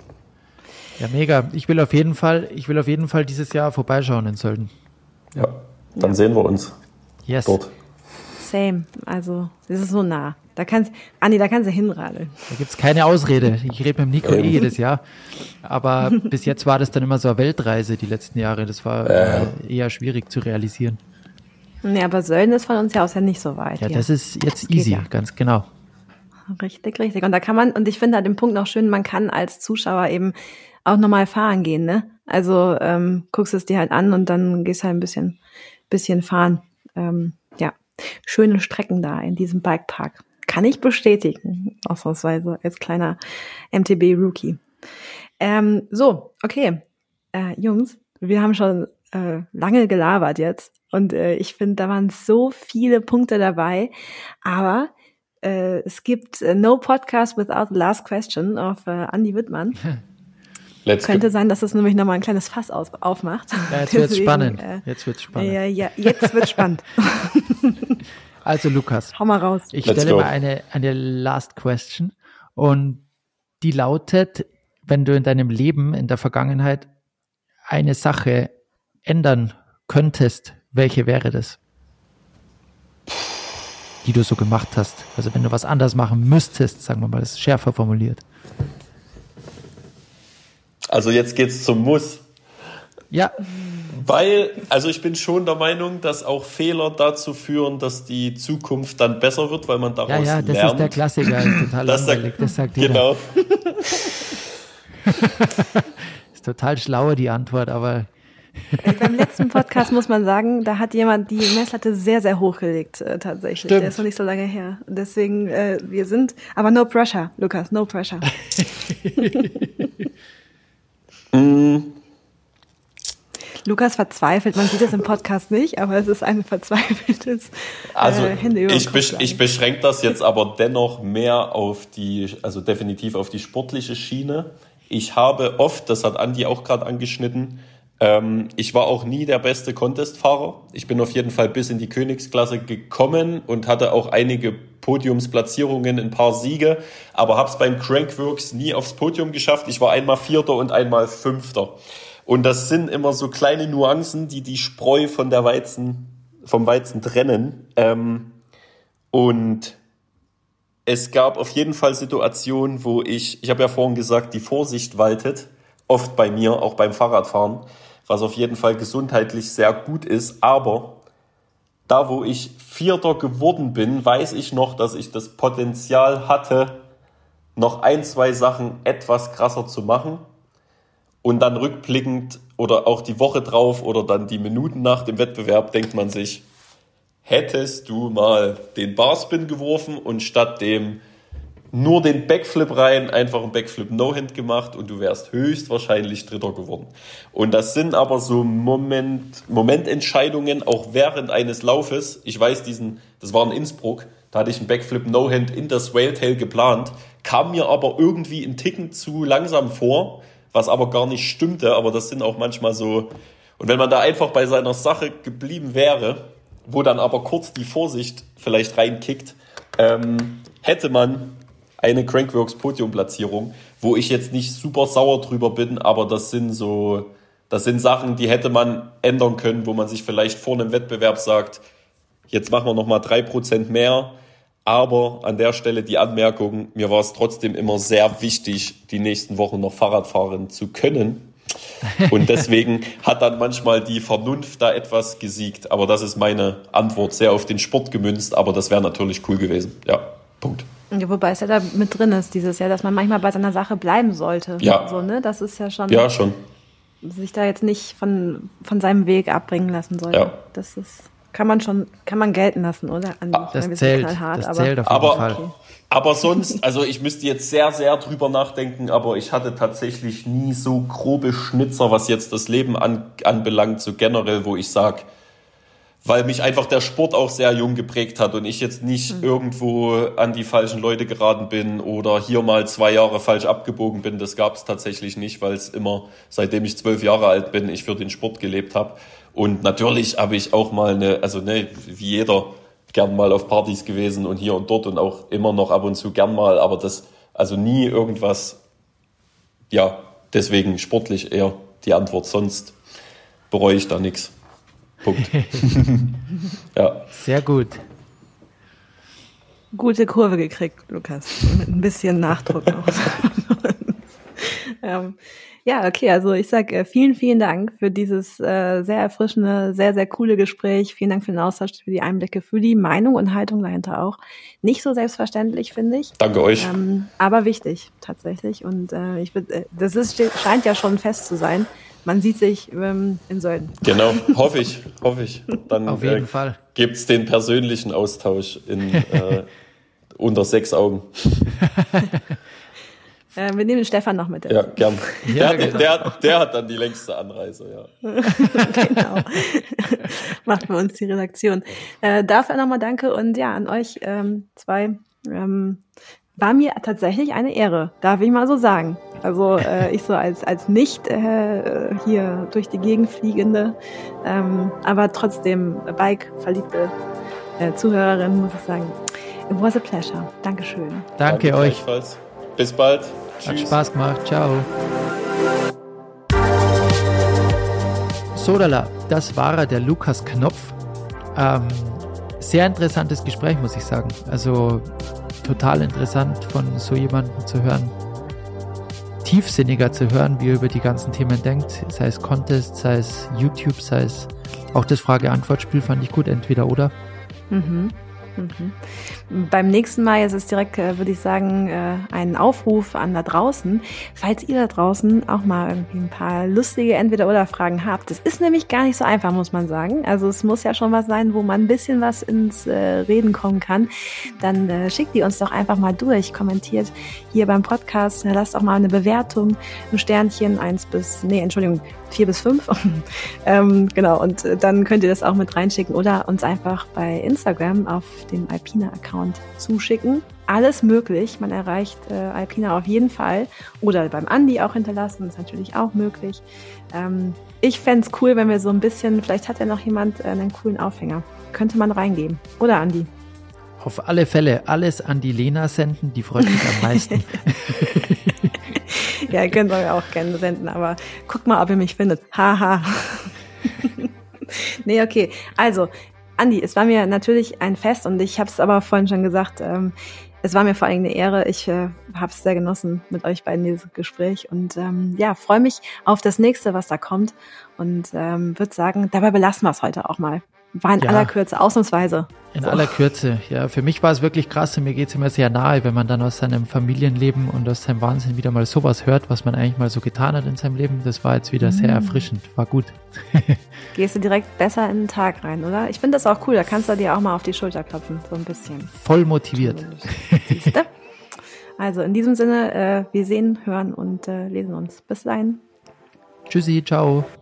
Ja, mega. Ich will auf jeden Fall, ich will auf jeden Fall dieses Jahr vorbeischauen in Sölden. Ja, dann ja. sehen wir uns yes. dort. Same, also es ist so nah. Da kannst, Andi, da kannst du hinradeln. Da gibt's keine Ausrede. Ich rede mit dem Nico eh jedes Jahr. Aber bis jetzt war das dann immer so eine Weltreise, die letzten Jahre. Das war äh. eher schwierig zu realisieren. Nee, aber Sölden ist von uns ja aus ja nicht so weit. Ja, hier. Das ist jetzt easy, ja. ganz genau. Richtig, richtig. Und da kann man, und ich finde halt den Punkt noch schön, man kann als Zuschauer eben auch nochmal fahren gehen, ne? Also ähm, guckst es dir halt an und dann gehst halt ein bisschen, bisschen fahren. Ähm, ja, schöne Strecken da in diesem Bikepark. Kann ich bestätigen, ausnahmsweise als kleiner M T B-Rookie. Ähm, so, okay. Äh, Jungs, wir haben schon äh, lange gelabert jetzt und äh, ich finde, da waren so viele Punkte dabei, aber äh, es gibt äh, No Podcast Without the Last Question auf äh, Andi Wittmann. Let's Könnte go. sein, dass das nämlich nochmal ein kleines Fass aus, aufmacht. Ja, jetzt wird's spannend. Äh, jetzt wird's spannend. Ja, ja, jetzt wird's spannend. Also Lukas, hau mal raus. Ich Let's stelle go. mal eine, eine Last Question und die lautet, wenn du in deinem Leben, in der Vergangenheit eine Sache ändern könntest, welche wäre das? Die du so gemacht hast. Also wenn du was anders machen müsstest, sagen wir mal, das ist schärfer formuliert. Also jetzt geht's zum Muss. Ja. Weil, also ich bin schon der Meinung, dass auch Fehler dazu führen, dass die Zukunft dann besser wird, weil man daraus lernt. Ja, ja, das lernt. ist der Klassiker, das ist total das langweilig, das sagt jeder. Genau. Ist total schlau, die Antwort, aber... Beim letzten Podcast muss man sagen, da hat jemand die Messlatte sehr, sehr hochgelegt, äh, tatsächlich. Stimmt. Der ist noch nicht so lange her. Deswegen, äh, wir sind, aber no pressure, Lukas, no pressure. mm. Lukas verzweifelt, man sieht es im Podcast nicht, aber es ist ein verzweifeltes äh, Also Hände über ich, Kopf besch- ich beschränke das jetzt aber dennoch mehr auf die, also definitiv auf die sportliche Schiene. Ich habe oft, das hat Andi auch gerade angeschnitten, ähm, ich war auch nie der beste Contestfahrer. Ich bin auf jeden Fall bis in die Königsklasse gekommen und hatte auch einige Podiumsplatzierungen, ein paar Siege, aber habe es beim Crankworx nie aufs Podium geschafft. Ich war einmal Vierter und einmal Fünfter. Und das sind immer so kleine Nuancen, die die Spreu von der Weizen, vom Weizen trennen. Ähm, und es gab auf jeden Fall Situationen, wo ich, ich habe ja vorhin gesagt, die Vorsicht waltet, oft bei mir, auch beim Fahrradfahren, was auf jeden Fall gesundheitlich sehr gut ist. Aber da, wo ich Vierter geworden bin, weiß ich noch, dass ich das Potenzial hatte, noch ein, zwei Sachen etwas krasser zu machen. Und dann rückblickend oder auch die Woche drauf oder dann die Minuten nach dem Wettbewerb denkt man sich, hättest du mal den Barspin geworfen und statt dem nur den Backflip rein, einfach einen Backflip No-Hand gemacht und du wärst höchstwahrscheinlich Dritter geworden. Und das sind aber so Moment, Momententscheidungen, auch während eines Laufes. Ich weiß, diesen, das war in Innsbruck, da hatte ich einen Backflip No-Hand in das Whaletail geplant, kam mir aber irgendwie einen Ticken zu langsam vor, was aber gar nicht stimmte, aber das sind auch manchmal so, und wenn man da einfach bei seiner Sache geblieben wäre, wo dann aber kurz die Vorsicht vielleicht reinkickt, ähm, hätte man eine Crankworx Podiumplatzierung, wo ich jetzt nicht super sauer drüber bin, aber das sind so, das sind Sachen, die hätte man ändern können, wo man sich vielleicht vor einem Wettbewerb sagt, jetzt machen wir nochmal drei Prozent mehr, aber an der Stelle die Anmerkung, mir war es trotzdem immer sehr wichtig, die nächsten Wochen noch Fahrrad fahren zu können. Und deswegen hat dann manchmal die Vernunft da etwas gesiegt, aber das ist meine Antwort, sehr auf den Sport gemünzt, aber das wäre natürlich cool gewesen. Ja, Punkt. Ja, wobei es ja da mit drin ist, dieses Jahr, dass man manchmal bei seiner Sache bleiben sollte. Ja. So, ne? Das ist ja schon, ja, schon. Sich da jetzt nicht von, von seinem Weg abbringen lassen sollte. Ja. Das ist, kann man schon, kann man gelten lassen, oder? Andi? Das meine, zählt, knallhart, das aber, zählt auf jeden aber, Fall. Okay. Aber sonst, also ich müsste jetzt sehr, sehr drüber nachdenken, aber ich hatte tatsächlich nie so grobe Schnitzer, was jetzt das Leben an, anbelangt, so generell, wo ich sage, weil mich einfach der Sport auch sehr jung geprägt hat und ich jetzt nicht mhm. irgendwo an die falschen Leute geraten bin oder hier mal zwei Jahre falsch abgebogen bin. Das gab es tatsächlich nicht, weil es immer, seitdem ich zwölf Jahre alt bin, ich für den Sport gelebt habe. Und natürlich habe ich auch mal eine, also ne, wie jeder, gern mal auf Partys gewesen und hier und dort und auch immer noch ab und zu gern mal, aber das, also nie irgendwas, ja, deswegen sportlich eher die Antwort, sonst bereue ich da nichts. Punkt. Ja. Sehr gut. Gute Kurve gekriegt, Lukas. Mit ein bisschen Nachdruck noch. ähm, ja, okay, also ich sag äh, vielen, vielen Dank für dieses äh, sehr erfrischende, sehr, sehr coole Gespräch. Vielen Dank für den Austausch, für die Einblicke, für die Meinung und Haltung dahinter auch. Nicht so selbstverständlich, finde ich. Danke euch. Ähm, aber wichtig, tatsächlich. Und äh, ich würd, äh, das ist, scheint ja schon fest zu sein. Man sieht sich ähm, in Sölden. Genau, hoffe ich, hoffe ich. Dann auf jeden äh, Fall gibt's den persönlichen Austausch in äh, unter sechs Augen. äh, wir nehmen den Stefan noch mit. Ja, gern. Ja, der, genau. der, der hat dann die längste Anreise, ja. Genau. Macht bei uns die Redaktion. Äh, dafür nochmal danke und ja, an euch ähm, zwei. Ähm, war mir tatsächlich eine Ehre, darf ich mal so sagen. Also äh, ich so als als nicht äh, hier durch die Gegend fliegende, ähm, aber trotzdem Bike-verliebte äh, Zuhörerin, muss ich sagen, it was a pleasure. Dankeschön. Danke, Danke euch. Bis bald. Hat Tschüss. Spaß gemacht. Ciao. Sodala, das war er, der Lukas Knopf. Ähm, sehr interessantes Gespräch, muss ich sagen. Also total interessant, von so jemandem zu hören, tiefsinniger zu hören, wie er über die ganzen Themen denkt, sei es Contest, sei es YouTube, sei es auch das Frage-Antwort-Spiel fand ich gut, entweder oder. Mhm. Mhm. Beim nächsten Mal ist es direkt, äh, würde ich sagen, äh, ein Aufruf an da draußen, falls ihr da draußen auch mal irgendwie ein paar lustige Entweder-oder-Fragen habt. Das ist nämlich gar nicht so einfach, muss man sagen. Also es muss ja schon was sein, wo man ein bisschen was ins äh, Reden kommen kann. Dann äh, schickt die uns doch einfach mal durch, kommentiert hier beim Podcast, lasst auch mal eine Bewertung, ein Sternchen, eins bis, nee, Entschuldigung, vier bis fünf. ähm, genau, und dann könnt ihr das auch mit reinschicken oder uns einfach bei Instagram auf dem Alpina-Account zuschicken. Alles möglich, man erreicht äh, Alpina auf jeden Fall. Oder beim Andi auch hinterlassen, ist natürlich auch möglich. Ähm, ich fände es cool, wenn wir so ein bisschen, vielleicht hat ja noch jemand äh, einen coolen Aufhänger. Könnte man reingeben. Oder Andi? Auf alle Fälle alles an die Lena senden, die freut mich am meisten. Ja, ihr könnt euch auch gerne senden, aber guckt mal, ob ihr mich findet. Haha. Nee, okay. Also, Andi, es war mir natürlich ein Fest und ich habe es aber vorhin schon gesagt, ähm, es war mir vor allem eine Ehre. Ich äh, habe es sehr genossen mit euch beiden dieses Gespräch und ähm, ja, freue mich auf das nächste, was da kommt und ähm, würde sagen, dabei belassen wir es heute auch mal. War in ja. aller Kürze, ausnahmsweise. In so. aller Kürze, ja. Für mich war es wirklich krass und mir geht es immer sehr nahe, wenn man dann aus seinem Familienleben und aus seinem Wahnsinn wieder mal sowas hört, was man eigentlich mal so getan hat in seinem Leben. Das war jetzt wieder mhm. sehr erfrischend, war gut. Gehst du direkt besser in den Tag rein, oder? Ich finde das auch cool, da kannst du dir auch mal auf die Schulter klopfen, so ein bisschen. Voll motiviert. Siehste? Also in diesem Sinne, äh, wir sehen, hören und äh, lesen uns. Bis dahin. Tschüssi, ciao.